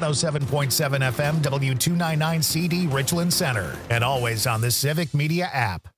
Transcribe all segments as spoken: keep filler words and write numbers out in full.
oh seven point seven F M, W two ninety-nine C D, Richland Center, and always on the Civic Media app.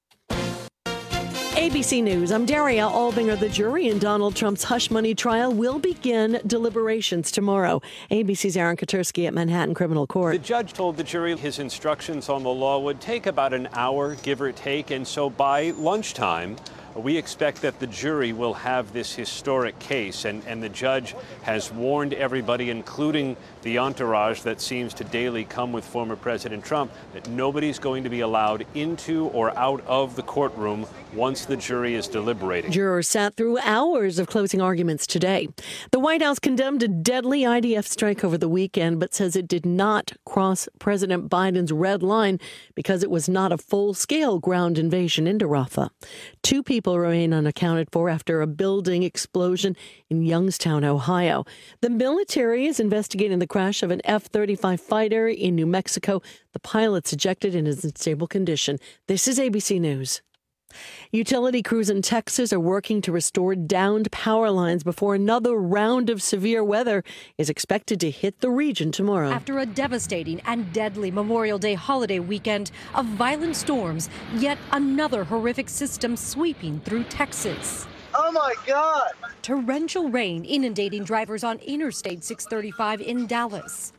A B C News, I'm Daria Albinger. The jury in Donald Trump's hush money trial will begin deliberations tomorrow. A B C's Aaron Katursky at Manhattan Criminal Court. The judge told the jury his instructions on the law would take about an hour, give or take, and so by lunchtime, we expect that the jury will have this historic case, and, and the judge has warned everybody, including the entourage that seems to daily come with former President Trump, that nobody's going to be allowed into or out of the courtroom once the jury is deliberating. Jurors sat through hours of closing arguments today. The White House condemned a deadly I D F strike over the weekend, but says it did not cross President Biden's red line because it was not a full-scale ground invasion into Rafah. Two people remain unaccounted for after a building explosion in Youngstown, Ohio. The military is investigating the crash of an F thirty-five fighter in New Mexico. The pilot's ejected and is in stable condition. This is A B C News. Utility crews in Texas are working to restore downed power lines before another round of severe weather is expected to hit the region tomorrow. After a devastating and deadly Memorial Day holiday weekend of violent storms, yet another horrific system sweeping through Texas. Oh my God! Torrential rain inundating drivers on Interstate six thirty-five in Dallas.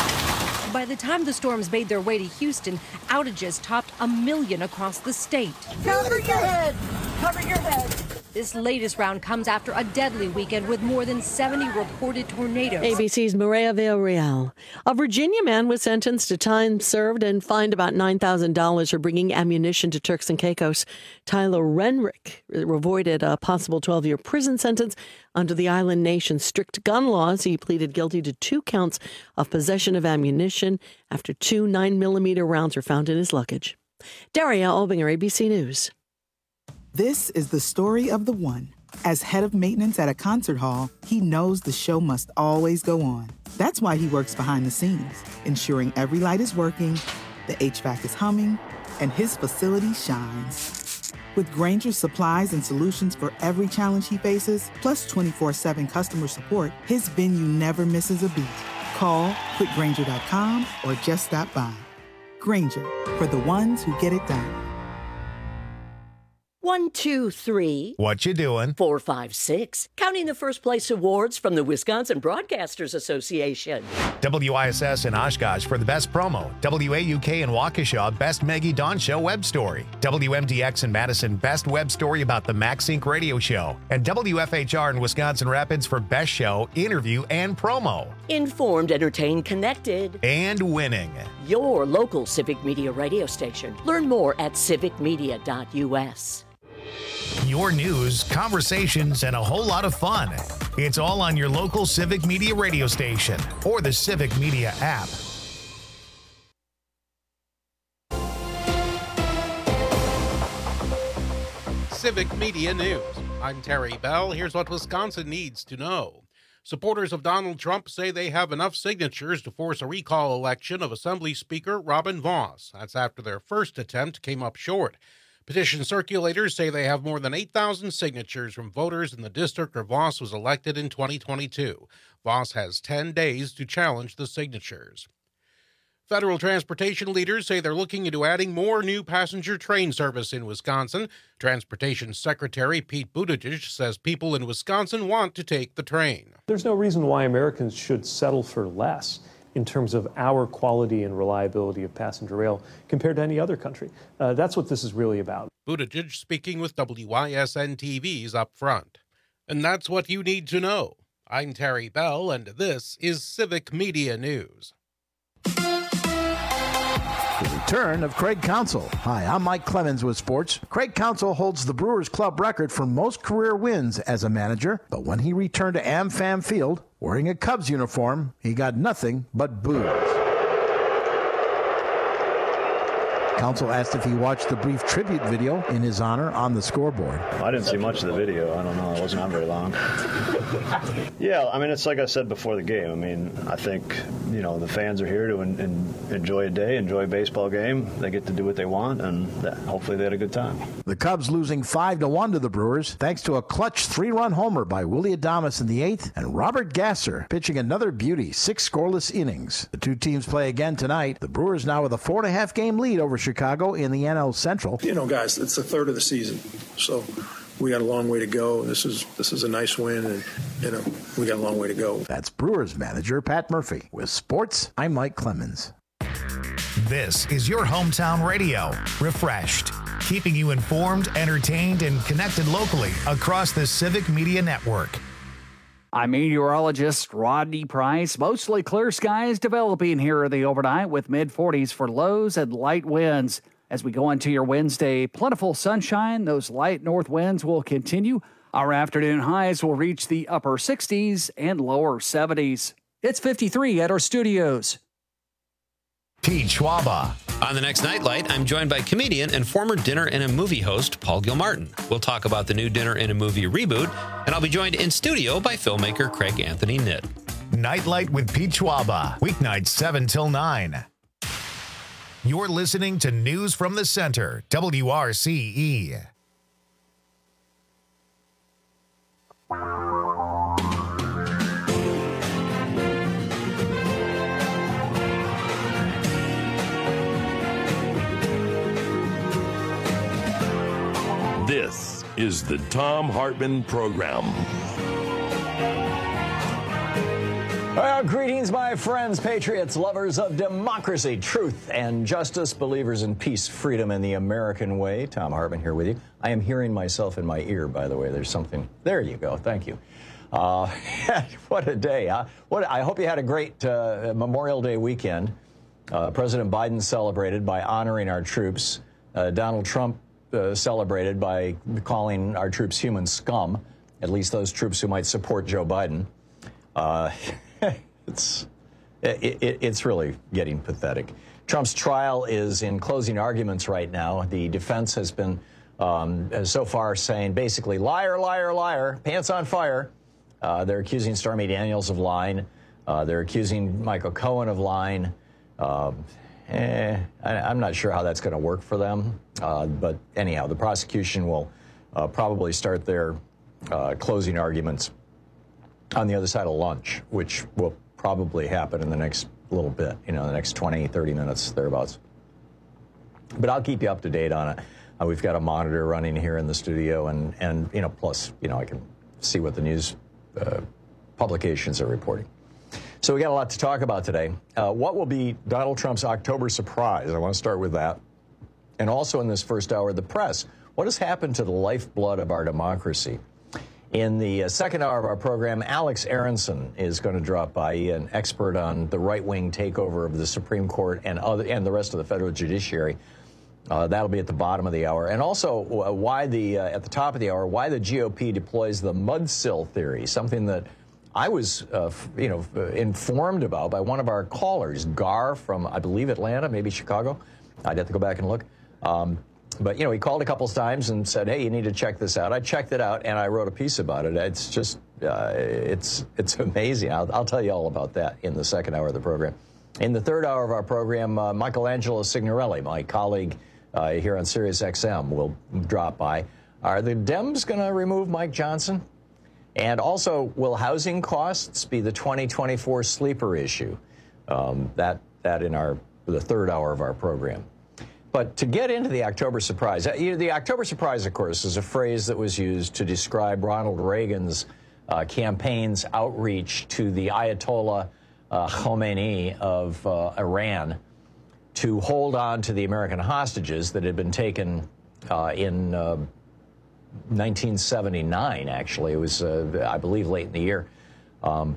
By the time the storms made their way to Houston, outages topped a million across the state. Cover your head! Cover your head! This latest round comes after a deadly weekend with more than seventy reported tornadoes. A B C's Maria Villarreal. A Virginia man was sentenced to time served and fined about nine thousand dollars for bringing ammunition to Turks and Caicos. Tyler Renrick avoided a possible twelve-year prison sentence under the island nation's strict gun laws. He pleaded guilty to two counts of possession of ammunition after two nine millimeter rounds were found in his luggage. Daria Albinger, A B C News. This is the story of the one. As head of maintenance at a concert hall, he knows the show must always go on. That's why he works behind the scenes, ensuring every light is working, the H V A C is humming, and his facility shines. With Grainger's supplies and solutions for every challenge he faces, plus twenty-four seven customer support, his venue never misses a beat. Call quick grainger dot com or just stop by. Grainger, for the ones who get it done. One, two, three. What you doing? Four, five, six. Counting the first place awards from the Wisconsin Broadcasters Association. W I S S in Oshkosh for the best promo. W A U K in Waukesha, best Maggie Dawn Show web story. W M D X in Madison, best web story about the MaxSync radio show. And W F H R in Wisconsin Rapids for best show, interview, and promo. Informed, entertained, connected. And winning. Your local Civic Media radio station. Learn more at civic media dot U S. Your news, conversations, and a whole lot of fun. It's all on your local Civic Media radio station or the Civic Media app. Civic Media News. I'm Terry Bell. Here's what Wisconsin needs to know. Supporters of Donald Trump say they have enough signatures to force a recall election of Assembly Speaker Robin Vos. That's after their first attempt came up short. Petition circulators say they have more than eight thousand signatures from voters in the district where Vos was elected in twenty twenty-two. Vos has ten days to challenge the signatures. Federal transportation leaders say they're looking into adding more new passenger train service in Wisconsin. Transportation Secretary Pete Buttigieg says people in Wisconsin want to take the train. There's no reason why Americans should settle for less in terms of our quality and reliability of passenger rail compared to any other country. Uh, that's what this is really about. Buttigieg speaking with W I S N T V's Up Front. And that's what you need to know. I'm Terry Bell, and this is Civic Media News. The return of Craig Counsell. Hi, I'm Mike Clemens with sports. Craig Counsell holds the Brewers Club record for most career wins as a manager, but when he returned to AmFam Field, wearing a Cubs uniform, he got nothing but boos. Counsel asked if he watched the brief tribute video in his honor on the scoreboard. I didn't see much of the video. I don't know. It wasn't on very long. Yeah, I mean, it's like I said before the game. I mean, I think, you know, the fans are here to en- en- enjoy a day, enjoy a baseball game. They get to do what they want, and that, hopefully they had a good time. The Cubs losing five to one to the Brewers thanks to a clutch three-run homer by Willie Adames in the eighth and Robert Gasser pitching another beauty, six scoreless innings. The two teams play again tonight. The Brewers now with a four and a half game lead over Chicago in the N L Central. You know, guys, it's a third of the season, so we got a long way to go. This is this is a nice win, and you know we got a long way to go. That's Brewers manager Pat Murphy. With sports, I'm Mike Clemens. This is your hometown radio, Refreshed, keeping you informed, entertained, and connected locally across the Civic Media Network. I'm meteorologist Rodney Price. Mostly clear skies developing here in the overnight with mid forties for lows and light winds. As we go into your Wednesday, plentiful sunshine. Those light north winds will continue. Our afternoon highs will reach the upper sixties and lower seventies. It's fifty-three at our studios. Pete Schwaba. On the next Nightlight, I'm joined by comedian and former Dinner and a Movie host Paul Gilmartin. We'll talk about the new Dinner and a Movie reboot, and I'll be joined in studio by filmmaker Craig Anthony Knitt. Nightlight with Pete Schwaba, weeknights seven till nine. You're listening to News from the Center, W R C E. This is the Thom Hartmann Program. Well, greetings, my friends, patriots, lovers of democracy, truth, and justice, believers in peace, freedom, and the American way. Thom Hartmann here with you. I am hearing myself in my ear, by the way. There's something. There you go. Thank you. Uh, what a day, huh? What, I hope you had a great uh, Memorial Day weekend. Uh, President Biden celebrated by honoring our troops. Uh, Donald Trump Uh, celebrated by calling our troops human scum, at least those troops who might support Joe Biden. Uh, it's it, it, it's really getting pathetic. Trump's trial is in closing arguments right now. The defense has been um, so far saying basically liar, liar, liar, pants on fire. Uh, they're accusing Stormy Daniels of lying. Uh, they're accusing Michael Cohen of lying. Uh, Eh, I, I'm not sure how that's going to work for them. Uh, but anyhow, the prosecution will uh, probably start their uh, closing arguments on the other side of lunch, which will probably happen in the next little bit, you know, the next twenty, thirty minutes, thereabouts. But I'll keep you up to date on it. Uh, we've got a monitor running here in the studio, and, and you know, plus, you know, I can see what the news uh, publications are reporting. So we got a lot to talk about today. Uh, what will be Donald Trump's October surprise? I want to start with that. And also in this first hour, the press. What has happened to the lifeblood of our democracy? In the uh, second hour of our program, Alex Aronson is going to drop by, an expert on the right-wing takeover of the Supreme Court and other and the rest of the federal judiciary. Uh, that'll be at the bottom of the hour. And also uh, why the uh, at the top of the hour, why the G O P deploys the mudsill theory, something that I was, uh, you know, informed about by one of our callers, Gar from, I believe, Atlanta, maybe Chicago. I'd have to go back and look. Um, but, you know, he called a couple times and said, hey, you need to check this out. I checked it out, and I wrote a piece about it. It's just, uh, it's it's amazing. I'll, I'll tell you all about that in the second hour of the program. In the third hour of our program, uh, Michelangelo Signorelli, my colleague uh, here on Sirius X M, will drop by. Are the Dems going to remove Mike Johnson? And also, will housing costs be the twenty twenty-four sleeper issue? Um, that that in our the third hour of our program. But to get into the October surprise, you know, the October surprise, of course, is a phrase that was used to describe Ronald Reagan's uh, campaign's outreach to the Ayatollah uh, Khomeini of uh, Iran to hold on to the American hostages that had been taken uh, in uh, nineteen seventy-nine, actually. It was, uh, I believe, late in the year, um,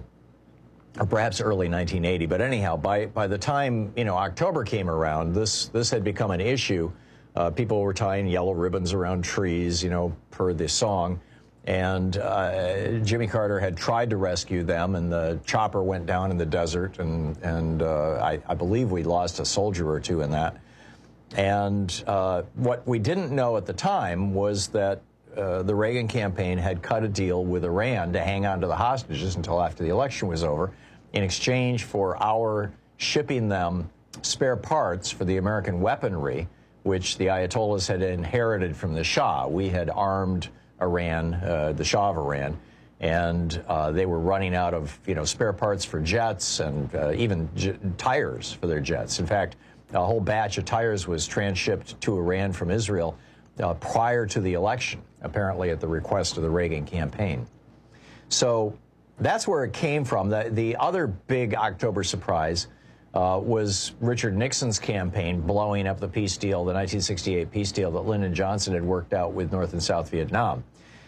or perhaps early nineteen eighty. But anyhow, by by the time, you know, October came around, this this had become an issue. Uh, people were tying yellow ribbons around trees, you know, per the song. And uh, Jimmy Carter had tried to rescue them, and the chopper went down in the desert, and, and uh, I, I believe we lost a soldier or two in that. and uh, what we didn't know at the time was that uh, the Reagan campaign had cut a deal with Iran to hang on to the hostages until after the election was over, in exchange for our shipping them spare parts for the American weaponry, which the Ayatollahs had inherited from the Shah. We had armed Iran, uh, the Shah of Iran, and uh, they were running out of, you know, spare parts for jets and uh, even j tires for their jets. In fact, a whole batch of tires was transshipped to Iran from Israel uh, prior to the election, apparently at the request of the Reagan campaign. So that's where it came from. The, the other big October surprise uh, was Richard Nixon's campaign blowing up the peace deal, the nineteen sixty-eight peace deal that Lyndon Johnson had worked out with North and South Vietnam.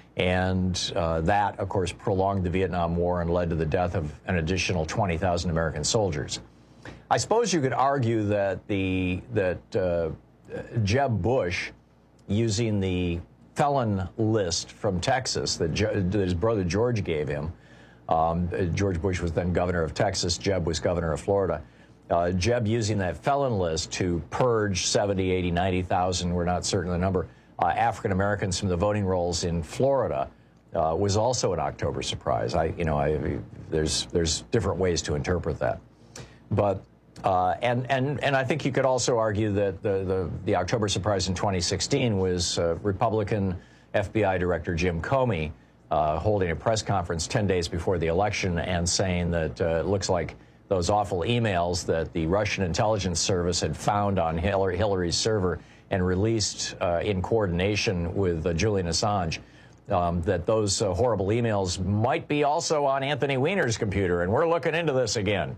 And uh, that, of course, prolonged the Vietnam War and led to the death of an additional twenty thousand American soldiers. I suppose you could argue that the that uh, Jeb Bush, using the felon list from Texas that, that his brother George gave him, um, George Bush was then governor of Texas, Jeb was governor of Florida. Uh, Jeb using that felon list to purge seventy, eighty, ninety thousand, we're not certain of the number, uh, African Americans from the voting rolls in Florida uh, was also an October surprise. I, you know, I, there's there's different ways to interpret that, but uh, and and and I think you could also argue that the the, the October surprise in twenty sixteen was uh, Republican F B I Director Jim Comey uh, holding a press conference ten days before the election and saying that uh, it looks like those awful emails that the Russian intelligence service had found on Hillary, Hillary's server and released uh, in coordination with uh, Julian Assange, um, that those uh, horrible emails might be also on Anthony Weiner's computer, and we're looking into this again,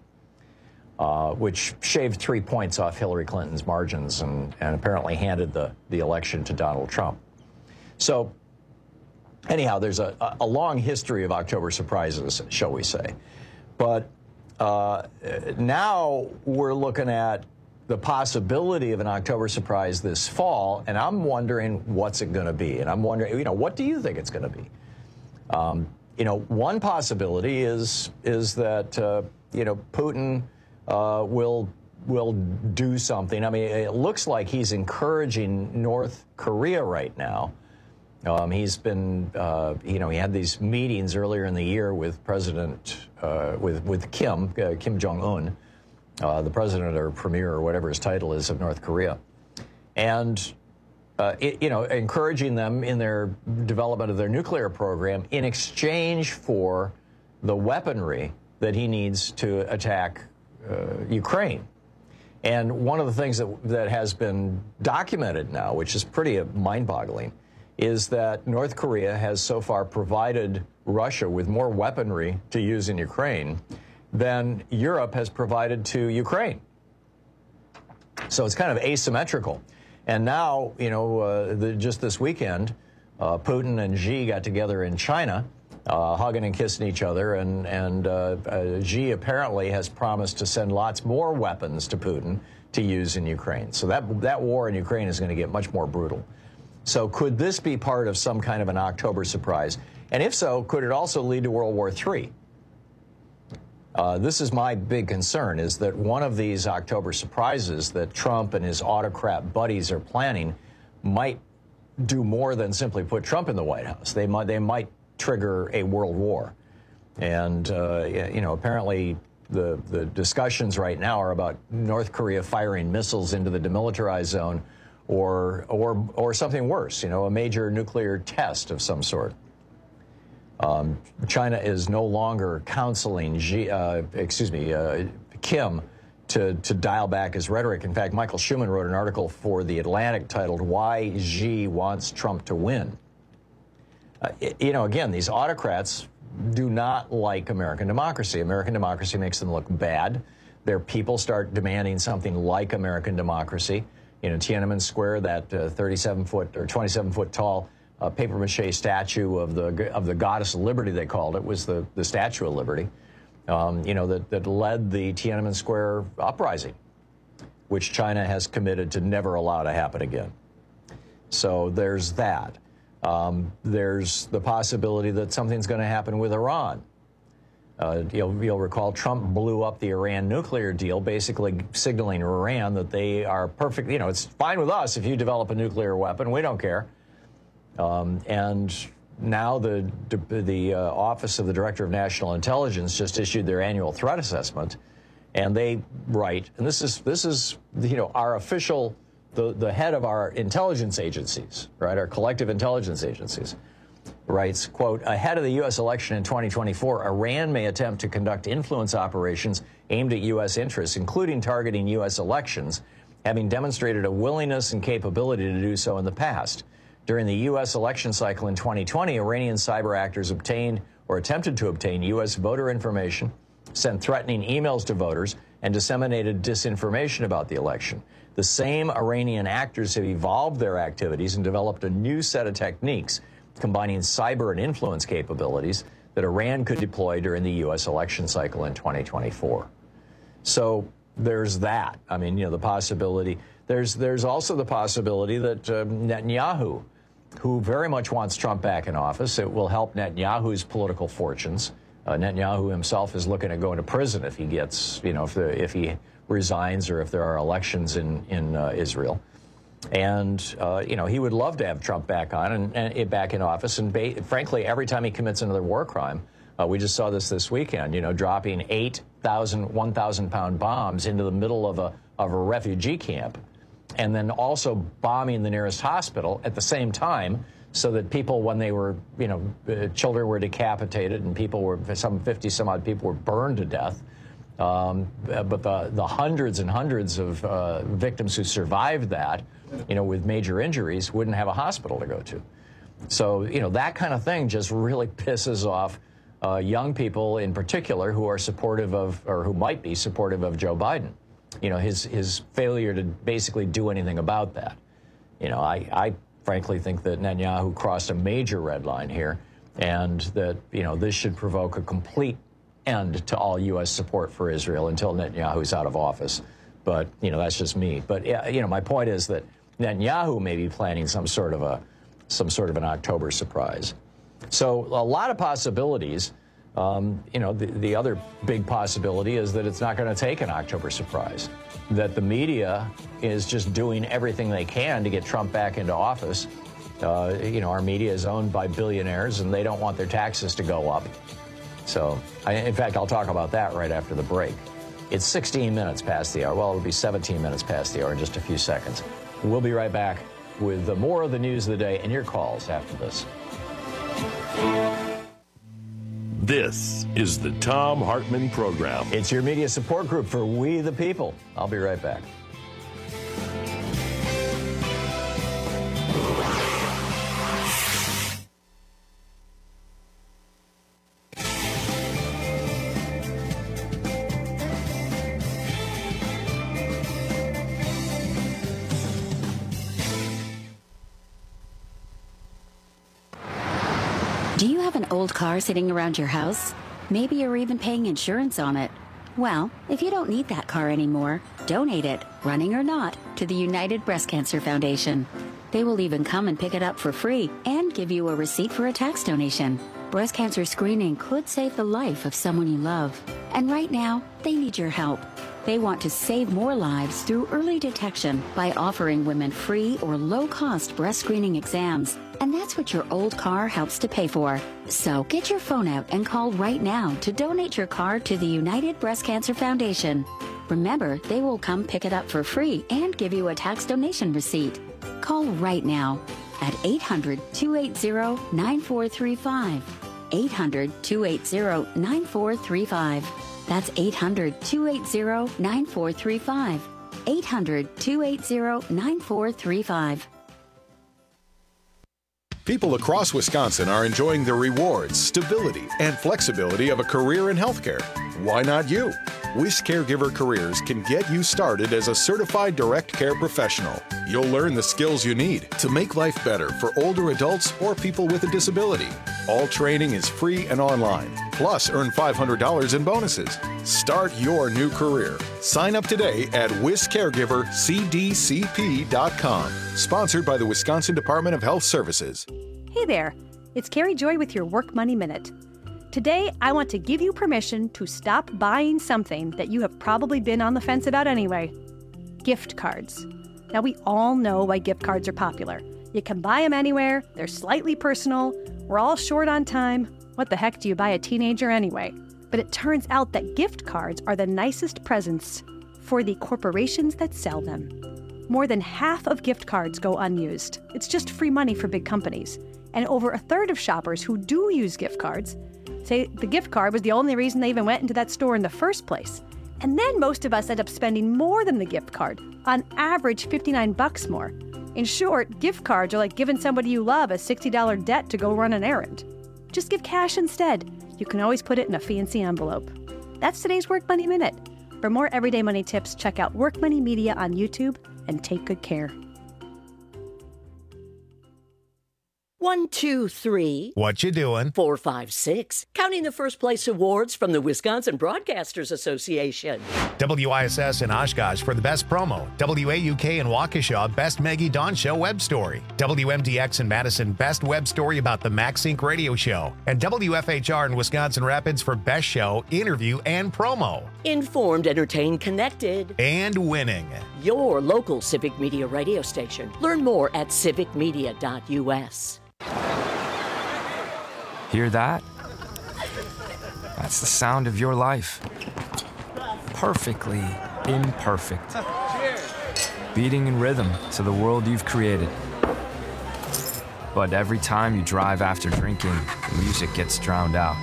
uh, which shaved three points off Hillary Clinton's margins and, and apparently handed the, the election to Donald Trump. So anyhow, there's a, a long history of October surprises, shall we say. But Uh, now we're looking at the possibility of an October surprise this fall, and I'm wondering what's it going to be. And I'm wondering, you know, what do you think it's going to be? Um, you know, one possibility is is that uh, you know, Putin uh, will will do something. I mean, it looks like he's encouraging North Korea right now. Um, he's been, uh, you know, he had these meetings earlier in the year with President, uh, with, with Kim, uh, Kim Jong-un, uh, the president or premier or whatever his title is of North Korea. And, uh, it, you know, encouraging them in their development of their nuclear program in exchange for the weaponry that he needs to attack uh, Ukraine. And one of the things that, that has been documented now, which is pretty mind-boggling, is that North Korea has so far provided Russia with more weaponry to use in Ukraine than Europe has provided to Ukraine. So it's kind of asymmetrical. And now, you know, uh, the, just this weekend, uh, Putin and Xi got together in China, uh, hugging and kissing each other, and, and uh, uh, Xi apparently has promised to send lots more weapons to Putin to use in Ukraine. So that, that war in Ukraine is going to get much more brutal. So could this be part of some kind of an October surprise? And if so, could it also lead to World War Three? Uh, this is my big concern, is that one of these October surprises that Trump and his autocrat buddies are planning might do more than simply put Trump in the White House. They might, they might trigger a world war. And, uh, you know, apparently the, the discussions right now are about North Korea firing missiles into the demilitarized zone, or or or something worse, you know, a major nuclear test of some sort. Um, China is no longer counseling Xi, uh, excuse me, uh, Kim to to dial back his rhetoric. In fact, Michael Schumann wrote an article for The Atlantic titled "Why Xi Wants Trump to Win." Uh, you know, again, these autocrats do not like American democracy. American democracy makes them look bad. Their people start demanding something like American democracy. You know, Tiananmen Square, that uh, thirty-seven foot or twenty-seven foot tall uh, papier-mâché statue of the of the goddess of liberty, they called it, was the, the Statue of Liberty, um, you know, that, that led the Tiananmen Square uprising, which China has committed to never allow to happen again. So there's that. Um, there's the possibility that something's going to happen with Iran. Uh, you'll, you'll recall Trump blew up the Iran nuclear deal, basically signaling Iran that they are perfect. You know, it's fine with us if you develop a nuclear weapon. We don't care. Um, and now the the uh, Office of the Director of National Intelligence just issued their annual threat assessment, and they write, and this is this is you know our official, the the head of our intelligence agencies, right, our collective intelligence agencies, writes, quote, ahead of the U S election in twenty twenty-four, Iran may attempt to conduct influence operations aimed at U S interests, including targeting U S elections, having demonstrated a willingness and capability to do so in the past. During the U S election cycle in twenty twenty, Iranian cyber actors obtained or attempted to obtain U S voter information, sent threatening emails to voters, and disseminated disinformation about the election. The same Iranian actors have evolved their activities and developed a new set of techniques combining cyber and influence capabilities that Iran could deploy during the U S election cycle in twenty twenty-four. So there's that. I mean, you know, the possibility. There's there's also the possibility that uh, Netanyahu, who very much wants Trump back in office, it will help Netanyahu's political fortunes. Uh, Netanyahu himself is looking at going to prison if he gets, you know, if the, if he resigns or if there are elections in in uh, Israel. And, uh, you know, he would love to have Trump back on and, and back in office. And ba- frankly, every time he commits another war crime, uh, we just saw this this weekend, you know, dropping eight thousand, one thousand pound bombs into the middle of a, of a refugee camp, and then also bombing the nearest hospital at the same time so that people, when they were, you know, uh, children were decapitated and people were, some fifty some odd people were burned to death. Um, but the, the hundreds and hundreds of uh, victims who survived that, you know, with major injuries, wouldn't have a hospital to go to. So, you know, that kind of thing just really pisses off uh, young people in particular who are supportive of, or who might be supportive of Joe Biden. You know, his, his failure to basically do anything about that. You know, I, I frankly think that Netanyahu crossed a major red line here, and that, you know, this should provoke a complete end to all U S support for Israel until Netanyahu's out of office. But, you know, that's just me. But, you know, my point is that Netanyahu may be planning some sort of a, some sort of an October surprise. So a lot of possibilities. Um, you know, the, the other big possibility is that it's not going to take an October surprise, that the media is just doing everything they can to get Trump back into office. Uh, you know, our media is owned by billionaires, and they don't want their taxes to go up. So, I, in fact, I'll talk about that right after the break. It's sixteen minutes past the hour. Well, it'll be seventeen minutes past the hour in just a few seconds. We'll be right back with the more of the news of the day and your calls after this. This is the Thom Hartmann Program. It's your media support group for We the People. I'll be right back. Do you have an old car sitting around your house? Maybe you're even paying insurance on it. Well, if you don't need that car anymore, donate it, running or not, to the United Breast Cancer Foundation. They will even come and pick it up for free and give you a receipt for a tax donation. Breast cancer screening could save the life of someone you love. And right now, they need your help. They want to save more lives through early detection by offering women free or low-cost breast screening exams. And that's what your old car helps to pay for. So get your phone out and call right now to donate your car to the United Breast Cancer Foundation. Remember, they will come pick it up for free and give you a tax donation receipt. Call right now at eight hundred, two eight zero, nine four three five. eight hundred, two eight zero, nine four three five. That's eight hundred, two eight zero, nine four three five. eight hundred, two eight zero, nine four three five. People across Wisconsin are enjoying the rewards, stability, and flexibility of a career in healthcare. Why not you? Wisc Caregiver Careers can get you started as a certified direct care professional. You'll learn the skills you need to make life better for older adults or people with a disability. All training is free and online. Plus, earn five hundred dollars in bonuses. Start your new career. Sign up today at wisc caregiver c d c p dot com. Sponsored by the Wisconsin Department of Health Services. Hey there, it's Carrie Joy with your Work Money Minute. Today, I want to give you permission to stop buying something that you have probably been on the fence about anyway. Gift cards. Now, we all know why gift cards are popular. You can buy them anywhere, they're slightly personal, we're all short on time. What the heck do you buy a teenager anyway? But it turns out that gift cards are the nicest presents for the corporations that sell them. More than half of gift cards go unused. It's just free money for big companies. And over a third of shoppers who do use gift cards say the gift card was the only reason they even went into that store in the first place. And then most of us end up spending more than the gift card, on average fifty-nine bucks more. In short, gift cards are like giving somebody you love a sixty dollars debt to go run an errand. Just give cash instead. You can always put it in a fancy envelope. That's today's Work Money Minute. For more everyday money tips, check out Work Money Media on YouTube and take good care. One, two, three. What you doing? Four, five, six. Counting the first place awards from the Wisconsin Broadcasters Association. W I S S in Oshkosh for the best promo. W A U K in Waukesha, best Maggie Dawn Show web story. W M D X in Madison, best web story about the MaxSync radio show. And W F H R in Wisconsin Rapids for best show, interview, and promo. Informed, entertained, connected. And winning. Your local Civic Media radio station. Learn more at civic media dot U S. Hear that? That's the sound of your life. Perfectly imperfect. Beating in rhythm to the world you've created. But every time you drive after drinking, the music gets drowned out.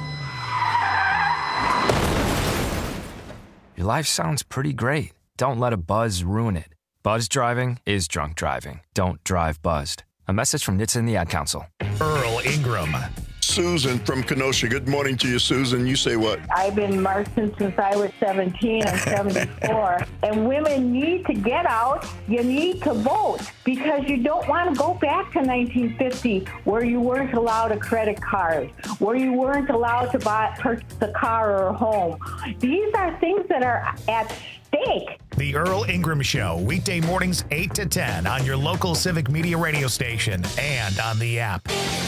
Your life sounds pretty great. Don't let a buzz ruin it. Buzz driving is drunk driving. Don't drive buzzed. A message from N H T S A and the Ad Council. Earl Ingram. Susan from Kenosha. Good morning to you, Susan. You say what? I've been marching since I was seventeen. I'm seventy-four. And women need to get out. You need to vote because you don't want to go back to nineteen fifty where you weren't allowed a credit card, where you weren't allowed to buy purchase a car or a home. These are things that are at stake. The Earl Ingram Show, weekday mornings eight to ten on your local Civic Media radio station and on the app.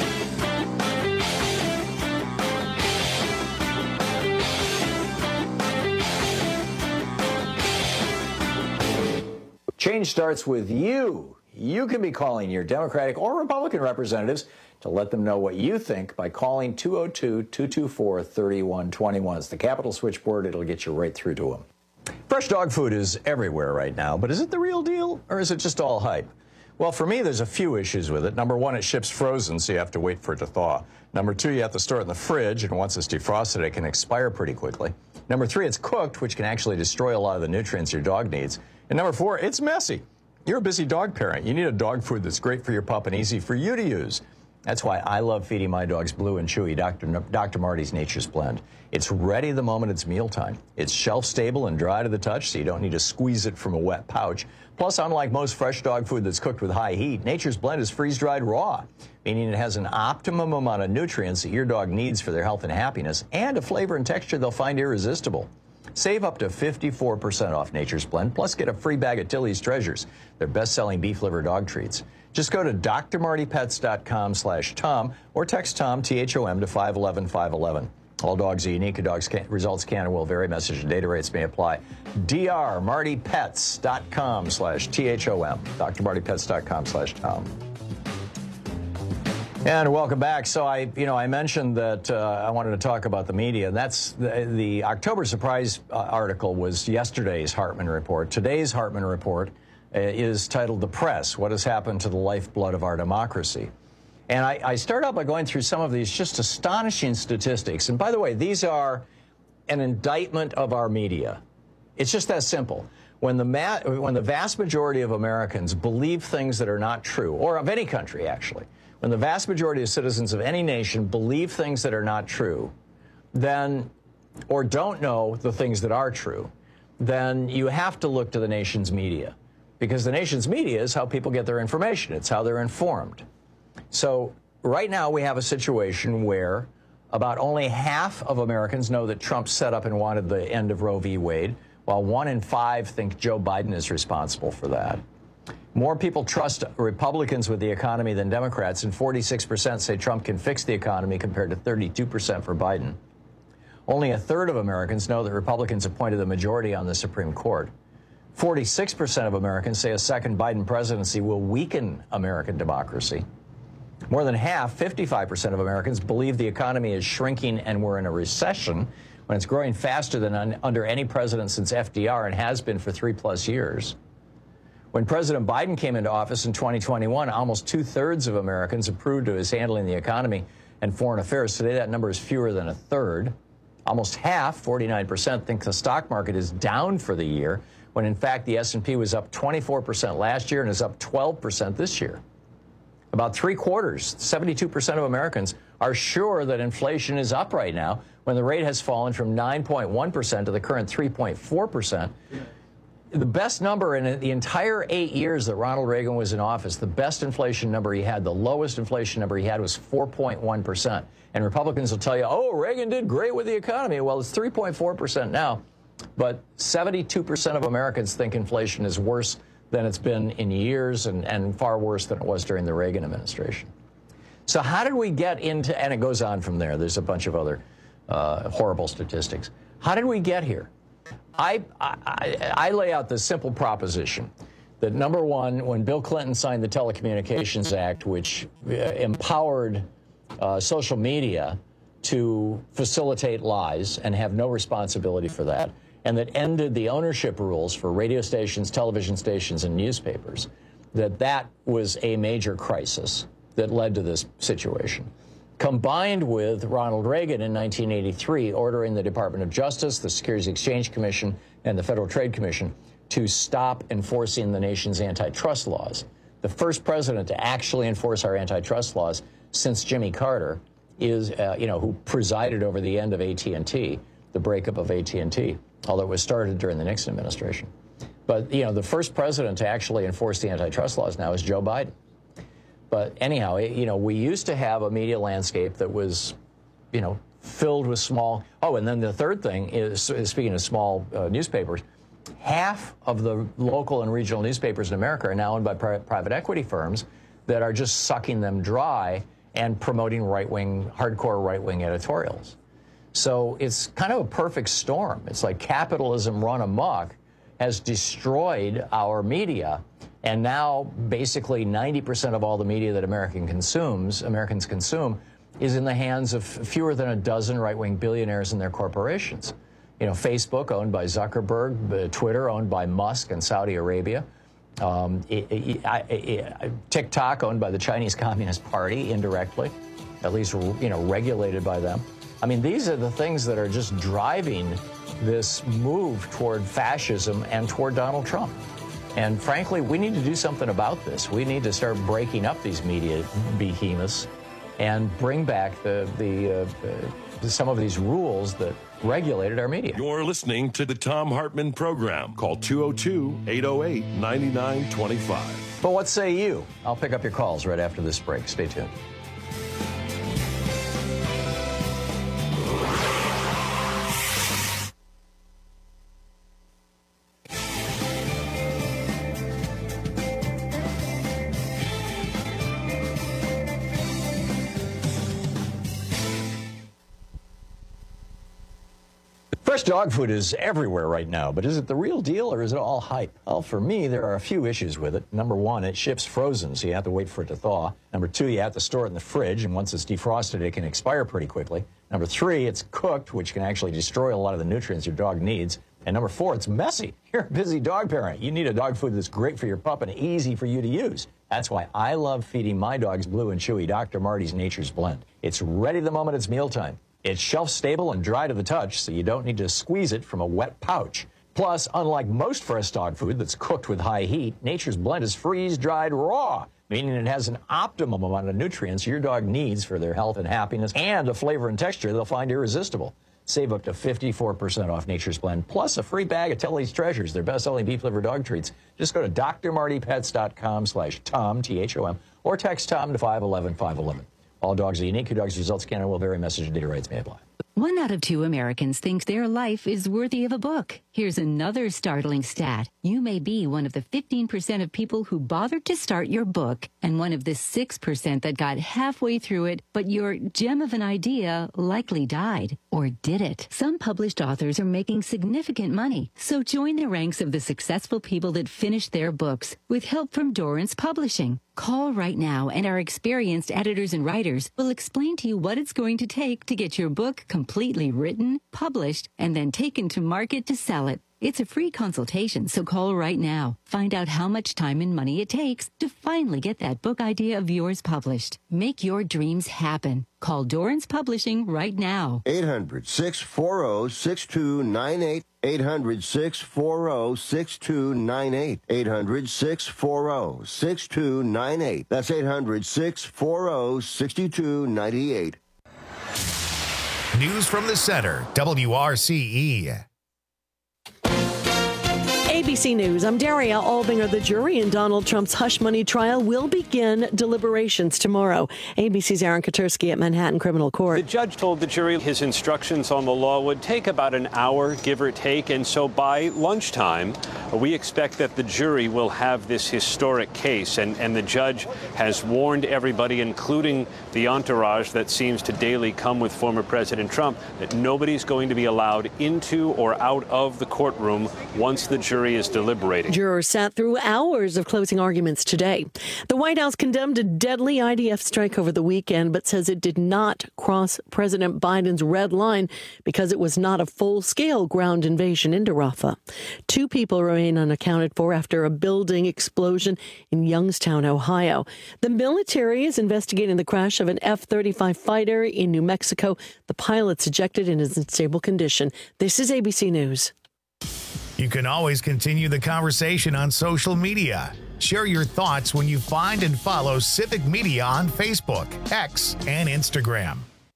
Change starts with you. You can be calling your Democratic or Republican representatives to let them know what you think by calling two oh two, two two four, three one two one. It's the Capitol switchboard. It'll get you right through to them. Fresh dog food is everywhere right now, but is it the real deal or is it just all hype? Well, for me, there's a few issues with it. Number one, it ships frozen, so you have to wait for it to thaw. Number two, you have to store it in the fridge, and once it's defrosted, it can expire pretty quickly. Number three, it's cooked, which can actually destroy a lot of the nutrients your dog needs. And number four, it's messy. You're a busy dog parent. You need a dog food that's great for your pup and easy for you to use. That's why I love feeding my dogs Blue and Chewy, Doctor Doctor Marty's Nature's Blend. It's ready the moment it's mealtime. It's shelf-stable and dry to the touch, so you don't need to squeeze it from a wet pouch. Plus, unlike most fresh dog food that's cooked with high heat, Nature's Blend is freeze-dried raw, meaning it has an optimum amount of nutrients that your dog needs for their health and happiness, and a flavor and texture they'll find irresistible. Save up to fifty-four percent off Nature's Blend, plus get a free bag of Tilly's Treasures, their best-selling beef liver dog treats. Just go to D R marty pets dot com slash Tom or text Tom, T H O M, to five one one, five one one. All dogs are unique. A dog's can, results can and will vary. Message and data rates may apply. D R marty pets dot com slash T H O M. D R marty pets dot com slash Tom. And welcome back. So I, you know, I mentioned that uh, I wanted to talk about the media. That's the, the October surprise uh, article was yesterday's Hartman report. Today's Hartman report uh, is titled "The Press: What Has Happened to the Lifeblood of Our Democracy." And I, I start out by going through some of these just astonishing statistics. And by the way, these are an indictment of our media. It's just that simple. When the ma- when the vast majority of Americans believe things that are not true, or of any country actually. When the vast majority of citizens of any nation believe things that are not true, then, or don't know the things that are true, then you have to look to the nation's media. Because the nation's media is how people get their information. It's how they're informed. So right now we have a situation where about only half of Americans know that Trump set up and wanted the end of Roe v. Wade, while one in five think Joe Biden is responsible for that. More people trust Republicans with the economy than Democrats, and forty-six percent say Trump can fix the economy compared to thirty-two percent for Biden. Only a third of Americans know that Republicans appointed the majority on the Supreme Court. forty-six percent of Americans say a second Biden presidency will weaken American democracy. More than half, fifty-five percent of Americans, believe the economy is shrinking and we're in a recession when it's growing faster than un- under any president since F D R and has been for three plus years. When President Biden came into office in twenty twenty-one, almost two-thirds of Americans approved of his handling the economy and foreign affairs. Today, that number is fewer than a third. Almost half, forty-nine percent, think the stock market is down for the year, when in fact the S and P was up twenty-four percent last year and is up twelve percent this year. About three quarters, seventy-two percent of Americans, are sure that inflation is up right now when the rate has fallen from nine point one percent to the current three point four percent. The best number in the entire eight years that Ronald Reagan was in office, the best inflation number he had, the lowest inflation number he had was four point one percent. And Republicans will tell you, oh, Reagan did great with the economy. Well, it's three point four percent now. But seventy-two percent of Americans think inflation is worse than it's been in years and, and far worse than it was during the Reagan administration. So how did we get into, and it goes on from there. There's a bunch of other uh, horrible statistics. How did we get here? I, I, I lay out the simple proposition that, number one, when Bill Clinton signed the Telecommunications Act, which uh, empowered uh, social media to facilitate lies and have no responsibility for that, and that ended the ownership rules for radio stations, television stations, and newspapers, that that was a major crisis that led to this situation. Combined with Ronald Reagan in nineteen eighty-three ordering the Department of Justice, the Securities Exchange Commission, and the Federal Trade Commission to stop enforcing the nation's antitrust laws. The first president to actually enforce our antitrust laws since Jimmy Carter is, uh, you know, who presided over the end of A T and T, the breakup of A T and T, although it was started during the Nixon administration. But, you know, the first president to actually enforce the antitrust laws now is Joe Biden. But anyhow, you know, we used to have a media landscape that was, you know, filled with small. Oh, and then the third thing is, is speaking of small uh, newspapers, half of the local and regional newspapers in America are now owned by pri- private equity firms that are just sucking them dry and promoting right-wing, hardcore right-wing editorials. So it's kind of a perfect storm. It's like capitalism run amok has destroyed our media. And now basically ninety percent of all the media that American consumes, Americans consume is in the hands of fewer than a dozen right-wing billionaires and their corporations. You know, Facebook owned by Zuckerberg, Twitter owned by Musk and Saudi Arabia, um, it, it, I, it, TikTok owned by the Chinese Communist Party indirectly, at least, you know, regulated by them. I mean, these are the things that are just driving this move toward fascism and toward Donald Trump. And frankly, we need to do something about this. We need to start breaking up these media behemoths and bring back the, the, uh, uh, some of these rules that regulated our media. You're listening to the Thom Hartmann Program. Call two oh two, eight oh eight, nine nine two five. But what say you? I'll pick up your calls right after this break. Stay tuned. Fresh dog food is everywhere right now, but is it the real deal or is it all hype? Well, for me, there are a few issues with it. Number one, it ships frozen, so you have to wait for it to thaw. Number two, you have to store it in the fridge, and once it's defrosted, it can expire pretty quickly. Number three, it's cooked, which can actually destroy a lot of the nutrients your dog needs. And number four, it's messy. You're a busy dog parent. You need a dog food that's great for your pup and easy for you to use. That's why I love feeding my dogs Blue and Chewy Doctor Marty's Nature's Blend. It's ready the moment it's mealtime. It's shelf-stable and dry to the touch, so you don't need to squeeze it from a wet pouch. Plus, unlike most fresh dog food that's cooked with high heat, Nature's Blend is freeze-dried raw, meaning it has an optimum amount of nutrients your dog needs for their health and happiness, and a flavor and texture they'll find irresistible. Save up to fifty-four percent off Nature's Blend, plus a free bag of Telly's Treasures, their best-selling beef-liver dog treats. Just go to d r marty pets dot com slash Tom, T H O M, or text Tom to five one one, five one one. All dogs are unique. Your dog's results can and will vary. Message and data rates may apply. One out of two Americans think their life is worthy of a book. Here's another startling stat. You may be one of the fifteen percent of people who bothered to start your book and one of the six percent that got halfway through it, but your gem of an idea likely died. Or did it? Some published authors are making significant money, so join the ranks of the successful people that finished their books with help from Dorrance Publishing. Call right now and our experienced editors and writers will explain to you what it's going to take to get your book completely written, published, and then taken to market to sell it. It's a free consultation, so call right now. Find out how much time and money it takes to finally get that book idea of yours published. Make your dreams happen. Call Dorrance Publishing right now. eight hundred, six four zero, six two nine eight. eight hundred, six four zero, six two nine eight. eight hundred, six four zero, six two nine eight. That's eight hundred, six four zero, six two nine eight. News from the center, W R C E. A B C News, I'm Daria Albinger. The jury in Donald Trump's hush money trial will begin deliberations tomorrow. A B C's Aaron Katursky at Manhattan Criminal Court. The judge told the jury his instructions on the law would take about an hour, give or take, and so by lunchtime, we expect that the jury will have this historic case, and, and the judge has warned everybody, including the entourage that seems to daily come with former President Trump, that nobody's going to be allowed into or out of the courtroom once the jury is deliberating. Jurors sat through hours of closing arguments today. The White House condemned a deadly I D F strike over the weekend, but says it did not cross President Biden's red line because it was not a full-scale ground invasion into Rafah. Two people remain unaccounted for after a building explosion in Youngstown, Ohio. The military is investigating the crash of an F thirty-five fighter in New Mexico. The pilot's ejected and is in stable condition. This is A B C News. You can always continue the conversation on social media. Share your thoughts when you find and follow Civic Media on Facebook, X, and Instagram.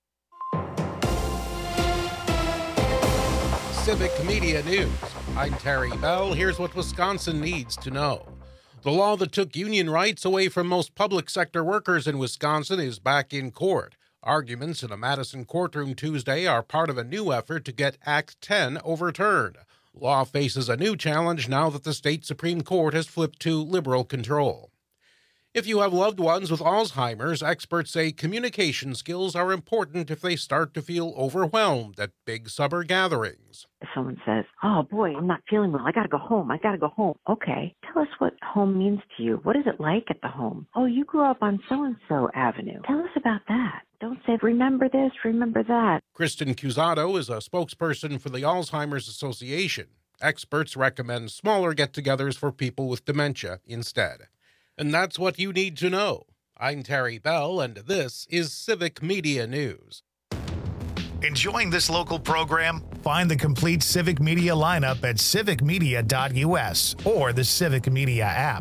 Civic Media News. I'm Terry Bell. Here's what Wisconsin needs to know. The law that took union rights away from most public sector workers in Wisconsin is back in court. Arguments in a Madison courtroom Tuesday are part of a new effort to get Act ten overturned. Law faces a new challenge now that the state Supreme Court has flipped to liberal control. If you have loved ones with Alzheimer's, experts say communication skills are important if they start to feel overwhelmed at big summer gatherings. If someone says, oh boy, I'm not feeling well, I gotta go home, I gotta go home. Okay, tell us what home means to you. What is it like at the home? Oh, you grew up on so-and-so avenue. Tell us about that. Don't say, remember this, remember that. Kristen Cusato is a spokesperson for the Alzheimer's Association. Experts recommend smaller get-togethers for people with dementia instead. And that's what you need to know. I'm Terry Bell, and this is Civic Media News. Enjoying this local program? Find the complete Civic Media lineup at civic media dot U S or the Civic Media app.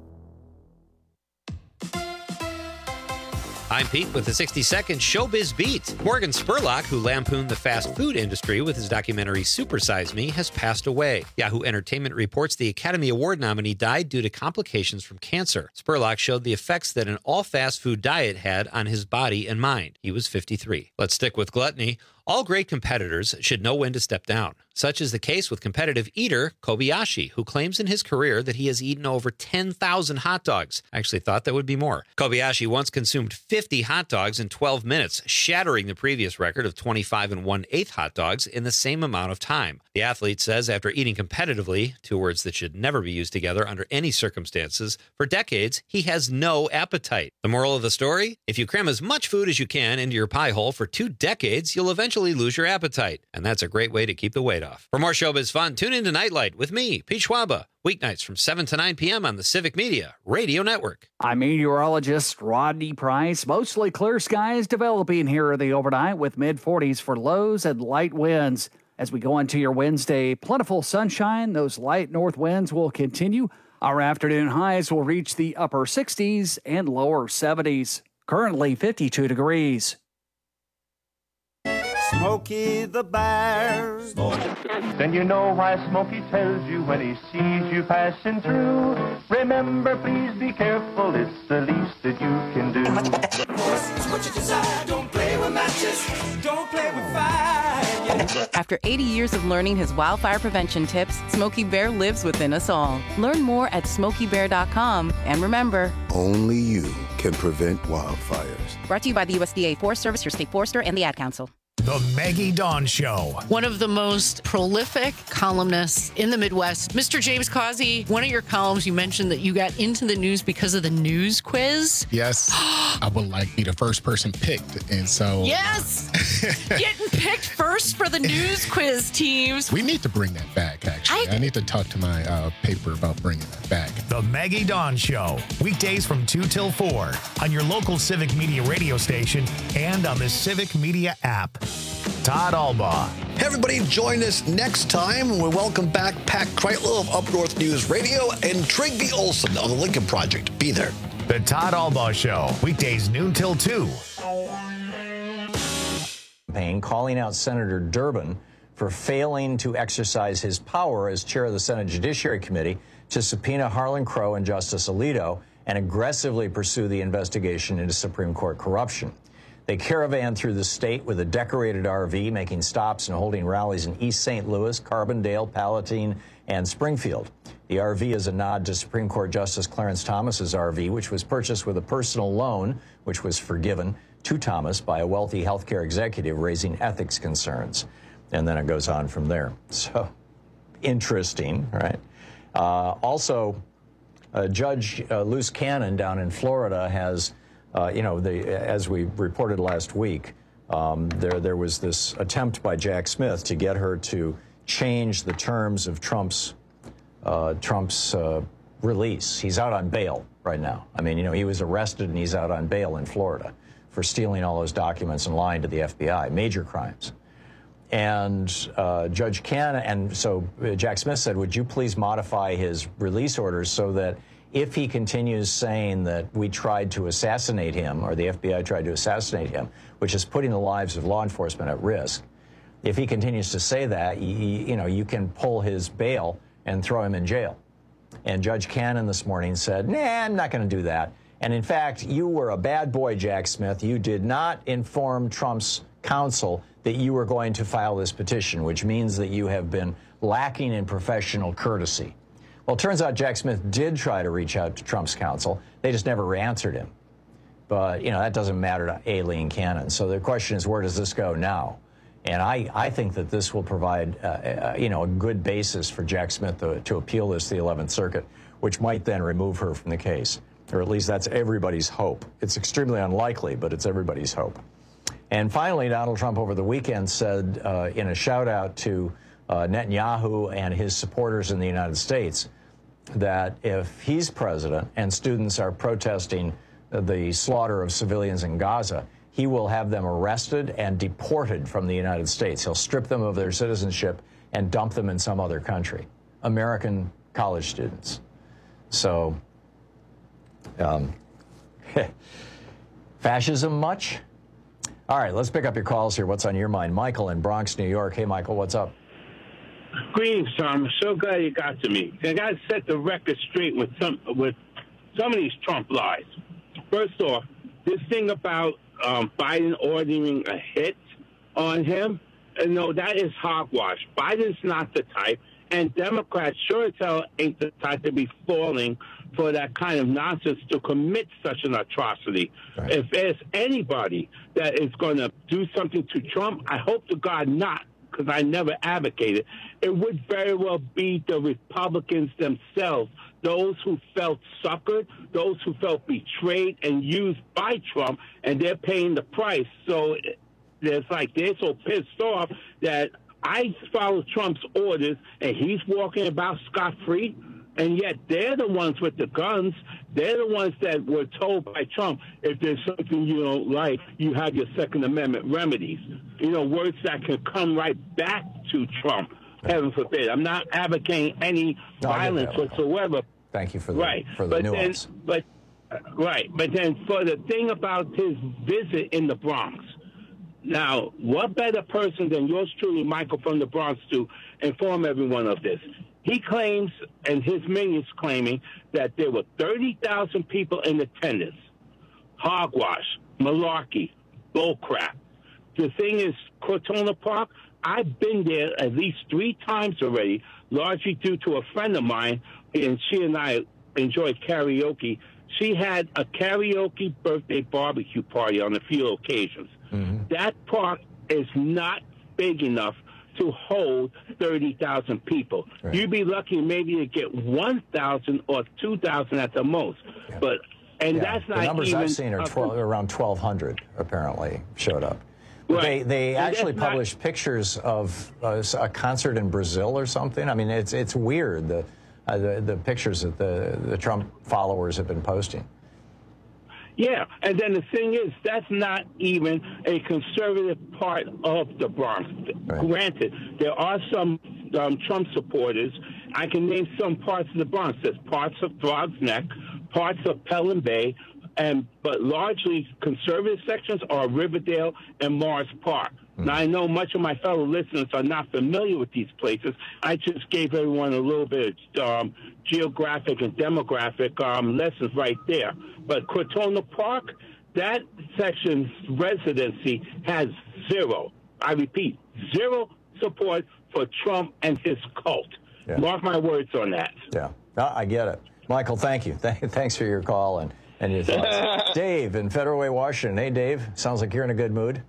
I'm Pete with the sixty second Showbiz Beat. Morgan Spurlock, who lampooned the fast food industry with his documentary Super Size Me, has passed away. Yahoo Entertainment reports the Academy Award nominee died due to complications from cancer. Spurlock showed the effects that an all-fast food diet had on his body and mind. He was fifty-three. Let's stick with gluttony. All great competitors should know when to step down. Such is the case with competitive eater Kobayashi, who claims in his career that he has eaten over ten thousand hot dogs. I actually thought that would be more. Kobayashi once consumed fifty hot dogs in twelve minutes, shattering the previous record of twenty-five and one-eighth hot dogs in the same amount of time. The athlete says after eating competitively, two words that should never be used together under any circumstances, for decades, he has no appetite. The moral of the story? If you cram as much food as you can into your pie hole for two decades, you'll eventually lose your appetite. And that's a great way to keep the weight off. For more showbiz fun, tune in to Nightlight with me, Pete Schwaba, weeknights from seven to nine p.m. on the Civic Media Radio Network. I'm meteorologist Rodney Price. Mostly clear skies developing here in the overnight with mid forties for lows and light winds. As we go into your Wednesday, plentiful sunshine. Those light north winds will continue. Our afternoon highs will reach the upper sixties and lower seventies. Currently fifty-two degrees. Smokey the Bear. Then you know why Smokey tells you when he sees you passing through. Remember, please be careful, it's the least that you can do. What you desire, don't play with matches, don't play with fire. After eighty years of learning his wildfire prevention tips, Smokey Bear lives within us all. Learn more at smokey bear dot com. And remember, only you can prevent wildfires. Brought to you by the U S D A Forest Service, your state forester, and the Ad Council. The Maggie Dawn Show. One of the most prolific columnists in the Midwest. Mister James Causey, one of your columns, you mentioned that you got into the news because of the news quiz. Yes. I would like be the first person picked. And so. Yes. Getting picked first for the news quiz teams. We need to bring that back, actually. I, I need to talk to my uh, paper about bringing that back. The Maggie Dawn Show. Weekdays from two till four on your local Civic Media radio station and on the Civic Media app. Todd Albaugh. Hey, everybody, join us next time. We welcome back Pat Kreitlow of Up North News Radio and Trigby Olson on the Lincoln Project. Be there. The Todd Albaugh Show, weekdays noon till two. Calling out Senator Durbin for failing to exercise his power as chair of the Senate Judiciary Committee to subpoena Harlan Crow and Justice Alito and aggressively pursue the investigation into Supreme Court corruption. They caravan through the state with a decorated R V, making stops and holding rallies in East Saint Louis, Carbondale, Palatine, and Springfield. The R V is a nod to Supreme Court Justice Clarence Thomas's R V, which was purchased with a personal loan, which was forgiven to Thomas by a wealthy healthcare executive raising ethics concerns. And then it goes on from there. So, interesting, right? Uh, also, uh, Judge uh, Luce Cannon down in Florida has... Uh, you know, the, as we reported last week, um, there there was this attempt by Jack Smith to get her to change the terms of Trump's uh, Trump's uh, release. He's out on bail right now. I mean, you know, he was arrested and he's out on bail in Florida for stealing all those documents and lying to the F B I, major crimes. And uh, Judge Cannon, and so Jack Smith said, would you please modify his release orders so that if he continues saying that we tried to assassinate him, or the F B I tried to assassinate him, which is putting the lives of law enforcement at risk, if he continues to say that, you, you know, you can pull his bail and throw him in jail. And Judge Cannon this morning said, nah, I'm not going to do that. And in fact, you were a bad boy, Jack Smith. You did not inform Trump's counsel that you were going to file this petition, which means that you have been lacking in professional courtesy. Well, it turns out Jack Smith did try to reach out to Trump's counsel. They just never answered him. But, you know, that doesn't matter to Aileen Cannon. So the question is, where does this go now? And I, I think that this will provide, uh, uh, you know, a good basis for Jack Smith to, to appeal this to the eleventh Circuit, which might then remove her from the case. Or at least that's everybody's hope. It's extremely unlikely, but it's everybody's hope. And finally, Donald Trump over the weekend said uh, in a shout out to Uh, Netanyahu and his supporters in the United States that if he's president and students are protesting the slaughter of civilians in Gaza, he will have them arrested and deported from the United States. He'll strip them of their citizenship and dump them in some other country. American college students. So, um, fascism much? All right, let's pick up your calls here. What's on your mind? Michael in Bronx, New York. Hey, Michael, what's up? Greetings, Tom. I'm so glad you got to me. I got to set the record straight with some with some of these Trump lies. First off, this thing about um, Biden ordering a hit on him, uh, no, that is hogwash. Biden's not the type, and Democrats sure as hell ain't the type to be falling for that kind of nonsense to commit such an atrocity. Right. If there's anybody that is going to do something to Trump, I hope to God not, because I never advocated. It would very well be the Republicans themselves, those who felt suckered, those who felt betrayed and used by Trump, and they're paying the price. So it's like they're so pissed off that I follow Trump's orders, and he's walking about scot-free, and yet they're the ones with the guns. They're the ones that were told by Trump, if there's something you don't like, you have your Second Amendment remedies. You know, words that can come right back to Trump, heaven forbid. I'm not advocating any no, violence whatsoever. Thank you for the, right. for the but nuance. Then, but, uh, right. But then for the thing about his visit in the Bronx, Now, what better person than yours truly, Michael from the Bronx, to inform everyone of this? He claims, and his minions claiming, that there were thirty thousand people in attendance. Hogwash, malarkey, bullcrap. The thing is, Cortona Park, I've been there at least three times already, largely due to a friend of mine, and she and I enjoyed karaoke. She had a karaoke birthday barbecue party on a few occasions. Mm-hmm. That park is not big enough to hold thirty thousand people. Right. You'd be lucky maybe to get one thousand or two thousand at the most. Yeah. But and yeah. that's not the numbers even, I've seen are twelve, around twelve hundred apparently showed up. Right. They they and actually published not, pictures of uh, a concert in Brazil or something. I mean, it's it's weird the uh, the, the pictures that the the Trump followers have been posting. Yeah, and then the thing is, that's not even a conservative part of the Bronx. Right. Granted, there are some um, Trump supporters. I can name some parts of the Bronx. There's parts of Throgs Neck, parts of Pelham Bay, and but largely conservative sections are Riverdale and Morris Park. Mm-hmm. Now, I know much of my fellow listeners are not familiar with these places. I just gave everyone a little bit of um, geographic and demographic um, lessons right there. But Cortona Park, that section's residency has zero, I repeat, zero support for Trump and his cult. Yeah. Mark my words on that. Yeah, no, I get it. Michael, thank you. Th- thanks for your call and, and your thoughts. Dave in Federal Way, Washington. Hey, Dave. Sounds like you're in a good mood.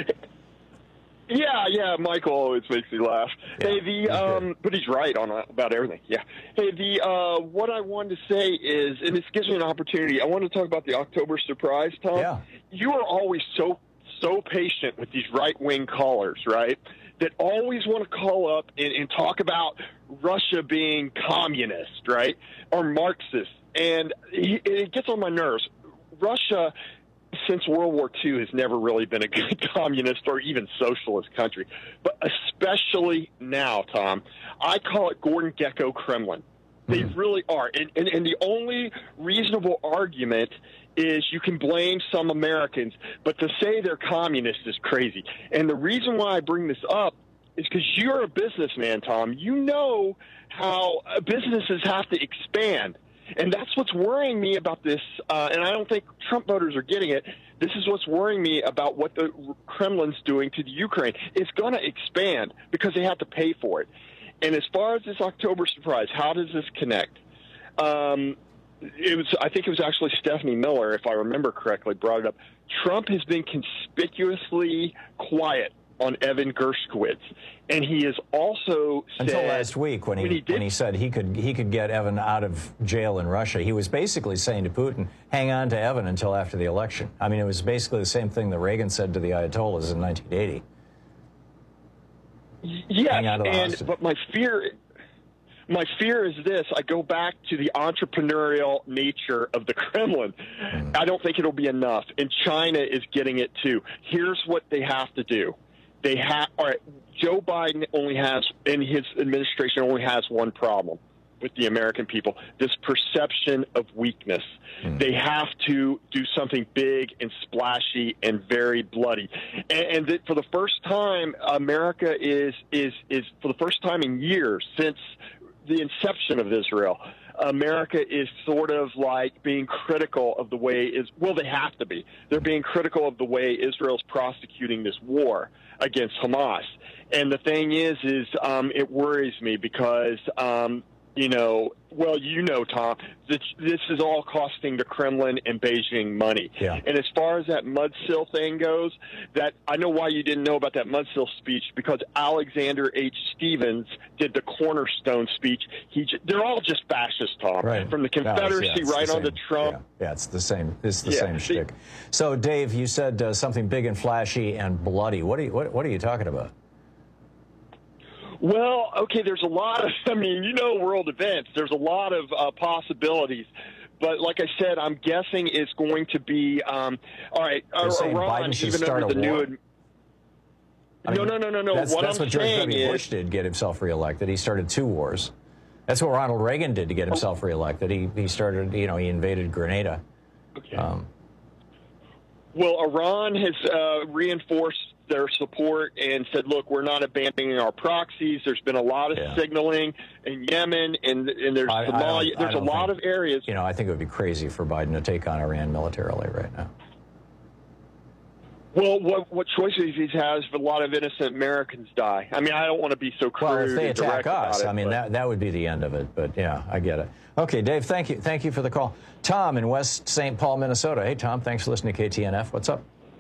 Yeah, yeah, Michael always makes me laugh. Yeah, hey, the um, but he's right on uh, about everything. Yeah. Hey, the uh, what I wanted to say is, and this gives me an opportunity. I want to talk about the October surprise, Tom. Yeah. You are always so so patient with these right wing callers, right? That always want to call up and, and talk about Russia being communist, right, or Marxist, and he, it gets on my nerves. Russia, since World War Two, has never really been a good communist or even socialist country. But especially now, Tom, I call it Gordon Gekko Kremlin. They mm. really are. And, and, and the only reasonable argument is you can blame some Americans, but to say they're communist is crazy. And the reason why I bring this up is because you're a businessman, Tom. You know how businesses have to expand. And that's what's worrying me about this, uh, and I don't think Trump voters are getting it. This is what's worrying me about what the Kremlin's doing to the Ukraine. It's going to expand because they have to pay for it. And as far as this October surprise, how does this connect? Um, it was, I think it was actually Stephanie Miller, if I remember correctly, brought it up. Trump has been conspicuously quiet on Evan Gershkovich, and he has also said, until last week when he when he, when he said he could he could get Evan out of jail in Russia. He was basically saying to Putin, "Hang on to Evan until after the election." I mean, it was basically the same thing that Reagan said to the Ayatollahs in nineteen eighty. Yes, and but my fear. My fear is this. I go back to the entrepreneurial nature of the Kremlin. Mm. I don't think it'll be enough. And China is getting it, too. Here's what they have to do. They have, all right, Joe Biden only has, and his administration only has one problem with the American people, this perception of weakness. Mm. They have to do something big and splashy and very bloody. And, and that for the first time, America is, is, is, for the first time in years since the inception of Israel, America is sort of like being critical of the way is well they have to be. They're being critical of the way Israel's prosecuting this war against Hamas. And the thing is, is um, it worries me because um, you know, well, you know, Tom, this, this is all costing the Kremlin and Beijing money. Yeah. And as far as that Mudsill thing goes, that I know why you didn't know about that Mudsill speech, because Alexander H. Stevens did the Cornerstone speech. He, j- they're all just fascists, Tom, right. From the Confederacy yeah, right on to same. Trump. Yeah. yeah, it's the same. It's the yeah. same shtick. So, Dave, you said uh, something big and flashy and bloody. What are you, what, what are you talking about? Well, okay, there's a lot of, I mean, you know, world events. There's a lot of uh, possibilities. But like I said, I'm guessing it's going to be, um, all right, You're saying Iran, Biden should even start under a the war? new. I mean, no, no, no, no, no. That's what that's I'm what George saying W. is, Bush did, get himself reelected. He started two wars. That's what Ronald Reagan did to get himself reelected. He he started, you know, he invaded Grenada. Okay. Um, well, Iran has uh, reinforced their support and said, look, we're not abandoning our proxies. There's been a lot of Yeah. signaling in Yemen, and, and there's I- I Somalia. don't- I There's a don't lot think- of areas. You know, I think it would be crazy for Biden to take on Iran militarily right now. Well, what what choices he has, if a lot of innocent Americans die. I mean, I don't want to be so crude Well, if they and attack direct about us, it, I mean, but- that, that would be the end of it. But, yeah, I get it. Okay, Dave, thank you. Thank you for the call. Tom in West Saint Paul, Minnesota. Hey, Tom, thanks for listening to K T N F. What's up?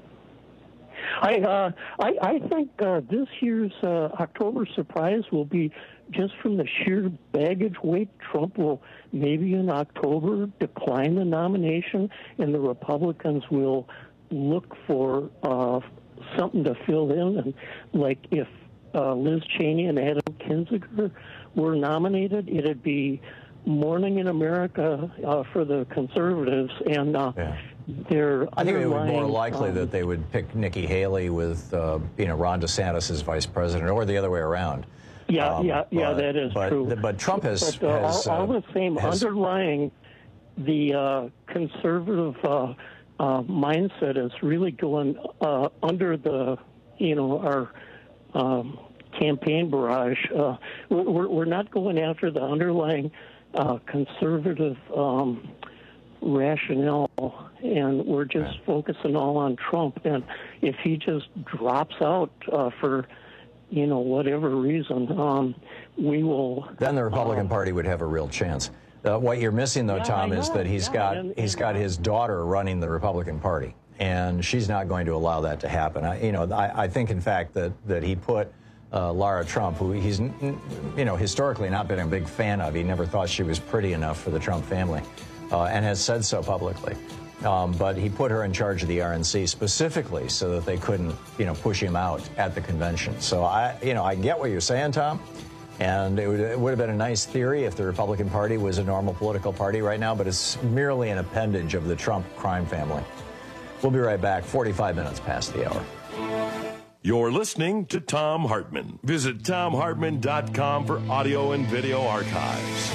I, uh, I I think uh, this year's uh, October surprise will be just from the sheer baggage weight. Trump will maybe in October decline the nomination, and the Republicans will look for uh, something to fill in. And like if uh, Liz Cheney and Adam Kinzinger were nominated, it'd be Morning in America uh, for the conservatives, and uh, Yeah. their I think it would be more underlying, likely um, that they would pick Nikki Haley with, uh, you know, Ron DeSantis as vice president, or the other way around. Yeah, Um, yeah, yeah, but- that is but, true. But Trump has, But, uh, has, all, all uh, the same, has- underlying the uh, conservative uh, uh, mindset is really going uh, under the, you know, our um, campaign barrage. Uh, we're, we're not going after the underlying uh, conservative um, rationale, and we're just focusing all on Trump. And if he just drops out uh, for, you know, whatever reason, um, we will. then the Republican Party would have a real chance. Uh, what you're missing, though, Yeah, Tom, I is know, that he's yeah, got and- he's got his daughter running the Republican Party, and she's not going to allow that to happen. I, you know, I, I think, in fact, that that he put uh, Lara Trump, who he's n- you know historically not been a big fan of. He never thought she was pretty enough for the Trump family, uh, and has said so publicly. Um, but he put her in charge of the R N C specifically so that they couldn't, you know, push him out at the convention. So I, you know, I get what you're saying, Tom. And it would, it would have been a nice theory if the Republican Party was a normal political party right now, but it's merely an appendage of the Trump crime family. We'll be right back, forty-five minutes past the hour. You're listening to Thom Hartmann. Visit thom hartmann dot com for audio and video archives.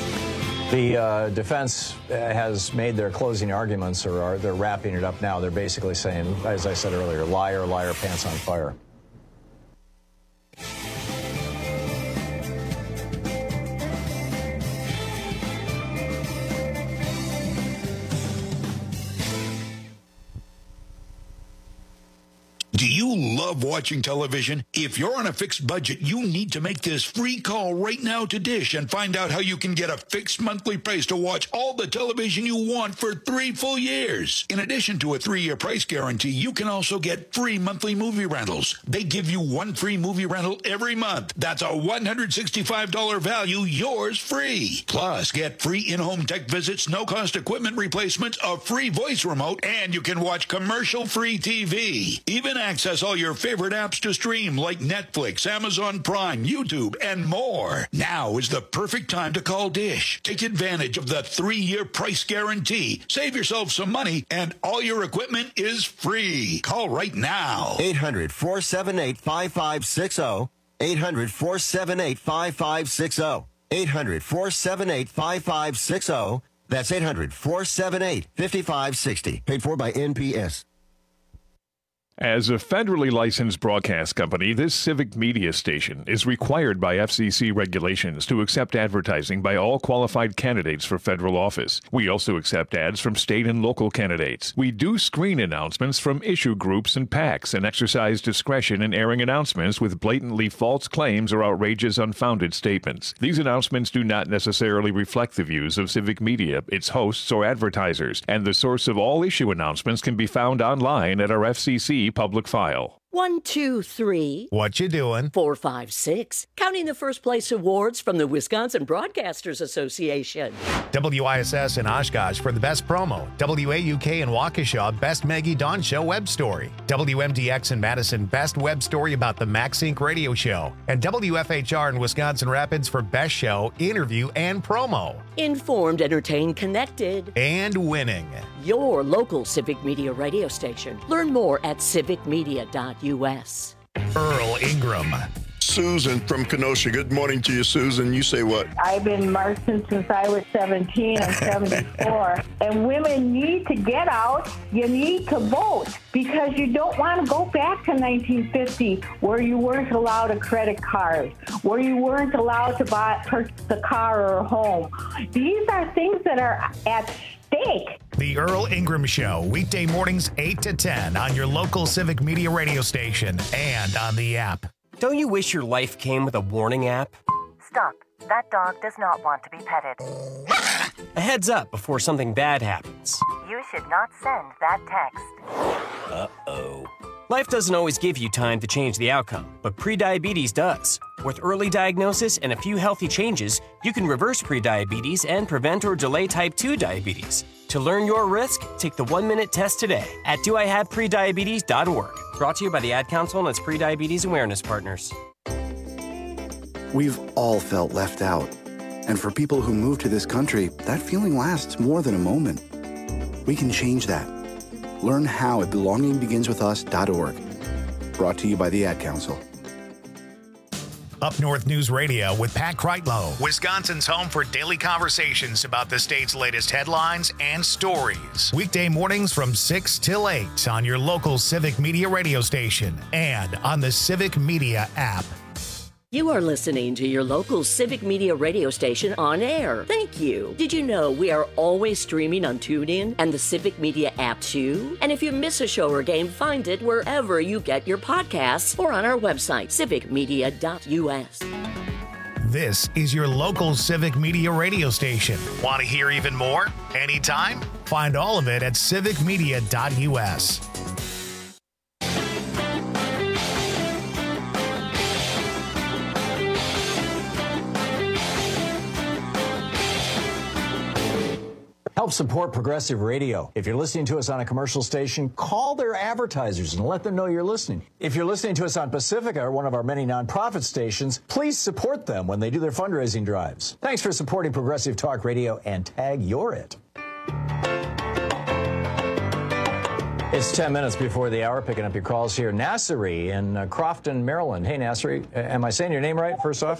The uh, defense uh, has made their closing arguments, or are, they're wrapping it up now. They're basically saying, as I said earlier, liar, liar, pants on fire. Do you love watching television? If you're on a fixed budget, you need to make this free call right now to Dish and find out how you can get a fixed monthly price to watch all the television you want for three full years. In addition to a three-year price guarantee, you can also get free monthly movie rentals. They give you one free movie rental every month. That's a one hundred sixty-five dollars value, yours free. Plus, get free in-home tech visits, no-cost equipment replacements, a free voice remote, and you can watch commercial-free T V. Even access all your favorite apps to stream like Netflix, Amazon Prime, YouTube, and more. Now is the perfect time to call Dish. Take advantage of the three-year price guarantee. Save yourself some money, and all your equipment is free. Call right now. eight hundred, four seven eight, five five six zero. eight hundred, four seven eight, five five six zero. eight hundred, four seven eight, five five six zero. That's eight hundred, four seven eight, five five six zero. Paid for by N P S. As a federally licensed broadcast company, this civic media station is required by F C C regulations to accept advertising by all qualified candidates for federal office. We also accept ads from state and local candidates. We do screen announcements from issue groups and PACs and exercise discretion in airing announcements with blatantly false claims or outrageous, unfounded statements. These announcements do not necessarily reflect the views of civic media, its hosts, or advertisers, and the source of all issue announcements can be found online at our F C C public file. One, two, three. What you doing? Four, five, six. Counting the first place awards from the Wisconsin Broadcasters Association. W I S S in Oshkosh for the best promo. W A U K in Waukesha, best Maggie Dawn Show web story. W M D X in Madison, best web story about the MaxSync radio show. And W F H R in Wisconsin Rapids for best show, interview, and promo. Informed, entertained, connected. And winning. Your local civic media radio station. Learn more at civic media dot U S. Earl Ingram. Susan from Kenosha. Good morning to you, Susan. You say what? I've been marching since I was seventeen. I'm seventy-four. And women need to get out. You need to vote because you don't want to go back to nineteen fifty where you weren't allowed a credit card, where you weren't allowed to buy purchase a car or a home. These are things that are at stake. The Earl Ingram Show, weekday mornings eight to ten on your local Civic Media radio station and on the app. Don't you wish your life came with a warning app? Stop. That dog does not want to be petted. A heads up before something bad happens. You should not send that text. Uh-oh. Life doesn't always give you time to change the outcome, but prediabetes does. With early diagnosis and a few healthy changes, you can reverse prediabetes and prevent or delay type two diabetes. To learn your risk, take the one-minute test today at do I have prediabetes dot org. Brought to you by the Ad Council and its prediabetes awareness partners. We've all felt left out. And for people who move to this country, that feeling lasts more than a moment. We can change that. Learn how at belonging begins with us dot org. Brought to you by the Ad Council. Up North News Radio with Pat Kreitlow, Wisconsin's home for daily conversations about the state's latest headlines and stories. Weekday mornings from six till eight on your local Civic Media radio station and on the Civic Media app. You are listening to your local Civic Media radio station on air. Thank you. Did you know we are always streaming on TuneIn and the Civic Media app too? And if you miss a show or game, find it wherever you get your podcasts or on our website, civic media dot u s. This is your local Civic Media radio station. Want to hear even more? Anytime? Find all of it at civic media dot u s. Help support Progressive Radio. If you're listening to us on a commercial station, call their advertisers and let them know you're listening. If you're listening to us on Pacifica, or one of our many nonprofit stations, please support them when they do their fundraising drives. Thanks for supporting Progressive Talk Radio and tag You're It. It's ten minutes before the hour, picking up your calls here. Nasseri in uh, Crofton, Maryland. Hey, Nasseri, uh, am I saying your name right, first off?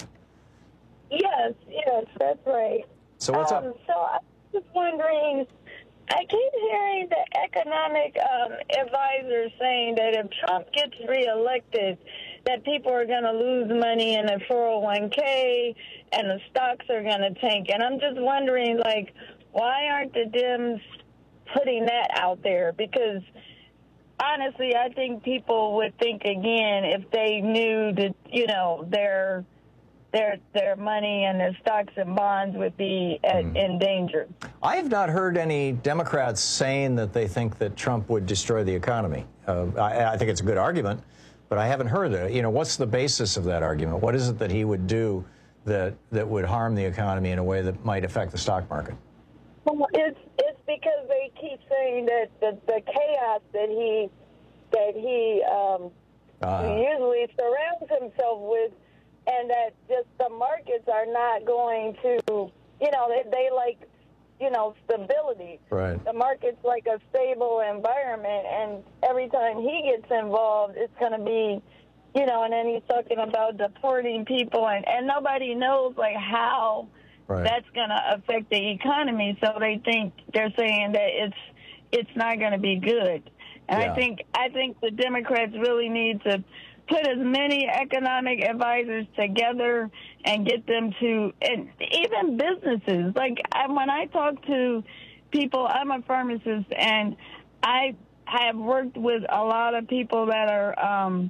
Yes, yes, that's right. So what's um, up? So I was wondering, I keep hearing the economic um, advisors saying that if Trump gets reelected, that people are going to lose money in the four oh one k and the stocks are going to tank. And I'm just wondering, like, why aren't the Dems putting that out there? Because honestly, I think people would think again if they knew that, you know, their their their money and their stocks and bonds would be at, mm. in danger. I have not heard any Democrats saying that they think that Trump would destroy the economy. Uh, I, I think it's a good argument, but I haven't heard it. You know, what's the basis of that argument? What is it that he would do that that would harm the economy in a way that might affect the stock market? Well, it's it's because they keep saying that the, the chaos that he that he um, uh. usually surrounds himself with, and that just the markets are not going to, you know, they, they like, you know, stability. Right. The market's like a stable environment, and every time he gets involved, it's going to be, you know, and then he's talking about deporting people, and, and nobody knows, like, how right. that's going to affect the economy. So they think, they're saying that it's it's not going to be good. And yeah. I think I think the Democrats really need to put as many economic advisors together and get them to, and even businesses. Like, I, when I talk to people, I'm a pharmacist, and I have worked with a lot of people that are um,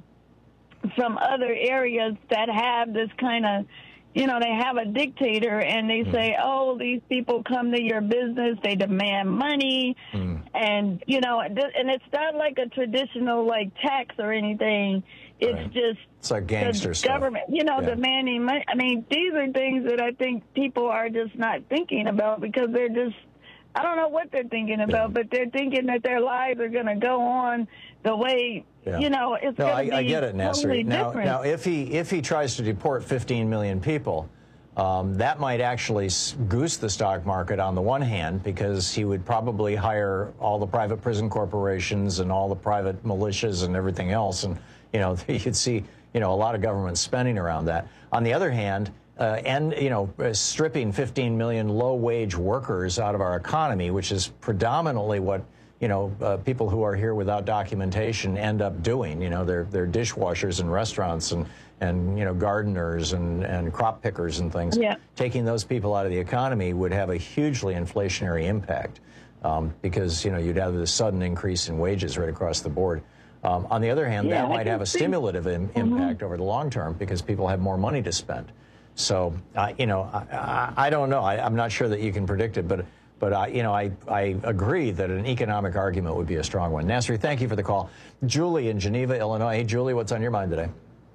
from other areas that have this kind of, you know, they have a dictator, and they say, oh, these people come to your business, they demand money, mm. and, you know, and it's not like a traditional, like, tax or anything. It's right. just it's like gangster the government, stuff. you know, yeah. demanding money. I mean, these are things that I think people are just not thinking about because they're just, I don't know what they're thinking about, yeah. but they're thinking that their lives are going to go on the way, yeah. you know, it's no, going to be I get it, totally Nasseri. Now, different. now, if he if he tries to deport fifteen million people, um, that might actually goose the stock market on the one hand, because he would probably hire all the private prison corporations and all the private militias and everything else, and you know, you'd see you know, a lot of government spending around that. On the other hand, uh, and, you know, stripping fifteen million low-wage workers out of our economy, which is predominantly what, you know, uh, people who are here without documentation end up doing. You know, they're, they're dishwashers in restaurants and, and you know, gardeners and, and crop pickers and things. Yeah. Taking those people out of the economy would have a hugely inflationary impact um, because, you know, you'd have this sudden increase in wages right across the board. Um, on the other hand, Yeah, that I might have a can see- stimulative im- Mhm. impact over the long term because people have more money to spend. So, uh, you know, I, I, I don't know. I, I'm not sure that you can predict it, but, but I, you know, I, I agree that an economic argument would be a strong one. Nasri, thank you for the call. Julie in Geneva, Illinois. Hey, Julie, what's on your mind today?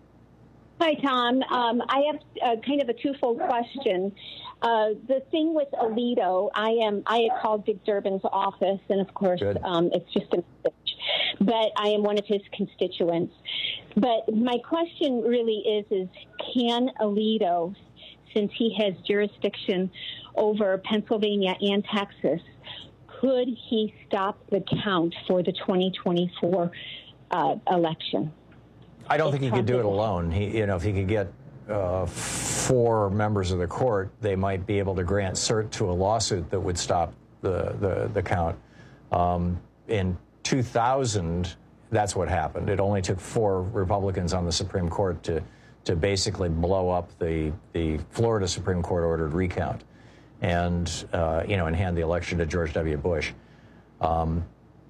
Hi, Tom. Um, I have uh, kind of a twofold question. Uh, the thing with Alito, I am I had called Dick Durbin's office, and of course, um, it's just a message. But I am one of his constituents. But my question really is: is can Alito, since he has jurisdiction over Pennsylvania and Texas, could he stop the count for the twenty twenty-four uh, election? I don't think he could do it alone. He, you know, if he could get uh, four members of the court, they might be able to grant cert to a lawsuit that would stop the the, the count. Um, in two thousand, that's what happened. It only took four Republicans on the Supreme Court to to basically blow up the the Florida Supreme Court ordered recount, and uh, you know, and hand the election to George W. Bush. Um,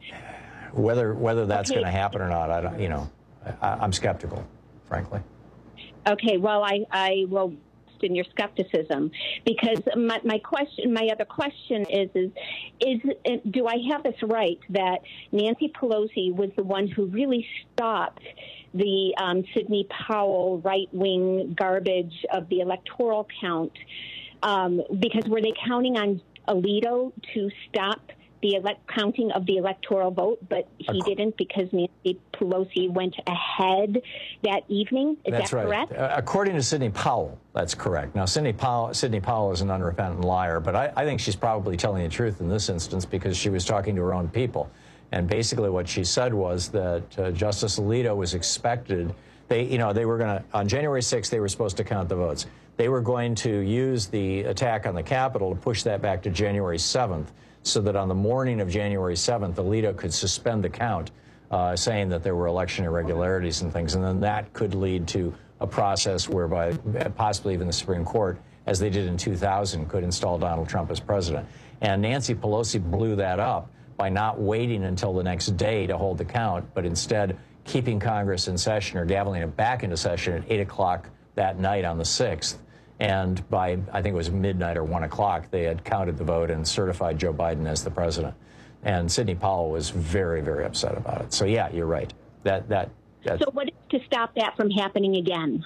whether whether that's Okay. going to happen or not, I don't. You know. I, I'm skeptical, frankly. Okay, well, I, I will in your skepticism because my, my question, my other question is, is, is, do I have this right that Nancy Pelosi was the one who really stopped the um, Sidney Powell right-wing garbage of the electoral count? Um, because were they counting on Alito to stop the elect counting of the electoral vote, but he didn't because Nancy Pelosi went ahead that evening? Is That's that right. correct? Uh, according to Sidney Powell, that's correct. Now, Sidney Powell, Sidney Powell is an unrepentant liar, but I, I think she's probably telling the truth in this instance because she was talking to her own people. And basically what she said was that uh, Justice Alito was expected, they, you know, they were going to, on January sixth, they were supposed to count the votes. They were going to use the attack on the Capitol to push that back to January seventh. So that on the morning of January seventh, Alito could suspend the count, uh, saying that there were election irregularities and things. And then that could lead to a process whereby possibly even the Supreme Court, as they did in two thousand, could install Donald Trump as president. And Nancy Pelosi blew that up by not waiting until the next day to hold the count, but instead keeping Congress in session or gaveling it back into session at eight o'clock that night on the sixth. And by, I think it was midnight or one o'clock, they had counted the vote and certified Joe Biden as the president. And Sidney Powell was very, very upset about it. So, yeah, you're right. That that. that So what is to stop that from happening again?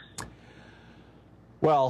Well,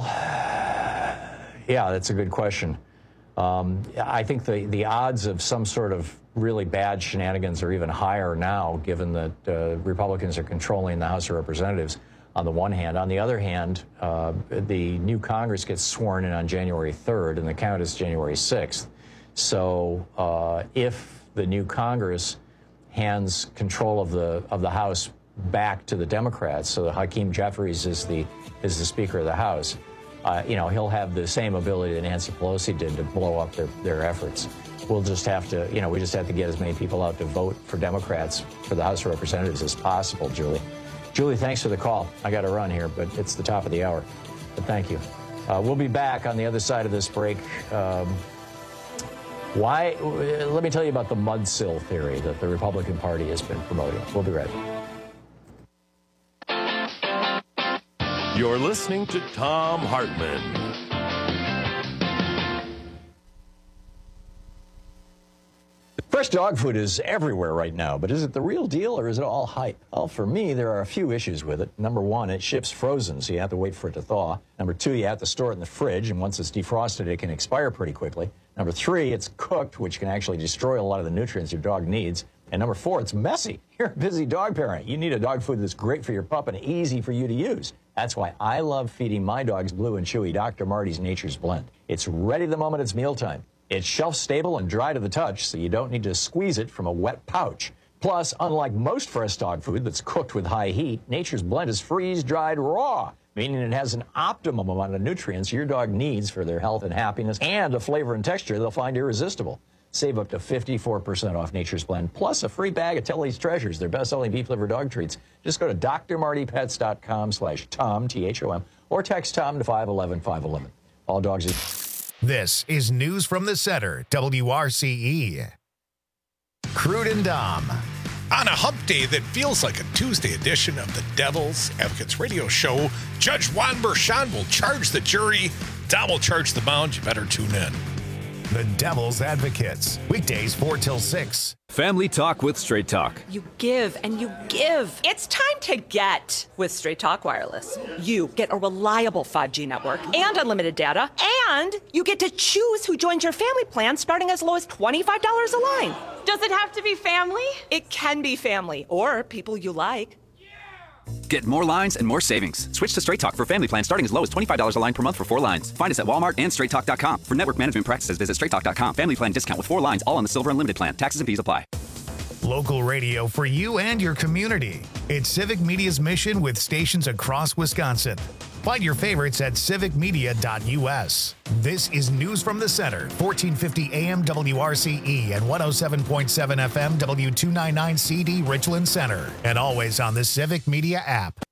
yeah, that's a good question. Um, I think the, the odds of some sort of really bad shenanigans are even higher now, given that uh, Republicans are controlling the House of Representatives. On the one hand. On the other hand, uh, the new Congress gets sworn in on January third, and the count is January sixth. So uh, if the new Congress hands control of the of the House back to the Democrats, so that Hakeem Jeffries is the is the Speaker of the House, uh, you know, he'll have the same ability that Nancy Pelosi did to blow up their, their efforts. We'll just have to, you know, we just have to get as many people out to vote for Democrats for the House of Representatives as possible, Julie. Julie, thanks for the call. I got to run here, but it's the top of the hour. But thank you. Uh, we'll be back on the other side of this break. Um, why? Let me tell you about the mudsill theory that the Republican Party has been promoting. We'll be right back. You're listening to Thom Hartmann. Fresh dog food is everywhere right now, but is it the real deal or is it all hype? Well, for me, there are a few issues with it. Number one, it ships frozen, so you have to wait for it to thaw. Number two, you have to store it in the fridge, and once it's defrosted, it can expire pretty quickly. Number three, it's cooked, which can actually destroy a lot of the nutrients your dog needs. And number four, it's messy. You're a busy dog parent. You need a dog food that's great for your pup and easy for you to use. That's why I love feeding my dogs Blue and Chewy Doctor Marty's Nature's Blend. It's ready the moment it's mealtime. It's shelf-stable and dry to the touch, so you don't need to squeeze it from a wet pouch. Plus, unlike most fresh dog food that's cooked with high heat, Nature's Blend is freeze-dried raw, meaning it has an optimum amount of nutrients your dog needs for their health and happiness, and a flavor and texture they'll find irresistible. Save up to fifty-four percent off Nature's Blend, plus a free bag of Tilly's Treasures, their best-selling beef-liver dog treats. Just go to d r marty pets dot com slash Tom, T H O M, or text Tom to five one one, five one one. All dogs are... This is News from the Center, W R C E. Crude and Dom. On a hump day that feels like a Tuesday edition of the Devil's Advocates radio show, Judge Juan Bershon will charge the jury. Dom will charge the mound. You better tune in. The Devil's Advocates, weekdays four till six. Family Talk with Straight Talk. You give and you give. It's time to get with Straight Talk Wireless. You get a reliable five G network and unlimited data, and you get to choose who joins your family plan starting as low as twenty-five dollars a line. Does it have to be family? It can be family or people you like. Get more lines and more savings. Switch to Straight Talk for family plan starting as low as twenty-five dollars a line per month for four lines. Find us at Walmart and straight talk dot com. For network management practices, visit straight talk dot com. Family plan discount with four lines, all on the Silver Unlimited plan. Taxes and fees apply. Local radio for you and your community. It's Civic Media's mission with stations across Wisconsin. Find your favorites at civic media dot U S. This is News from the Center, fourteen fifty A M W R C E and one oh seven point seven F M W two ninety-nine C D Richland Center. And always on the Civic Media app.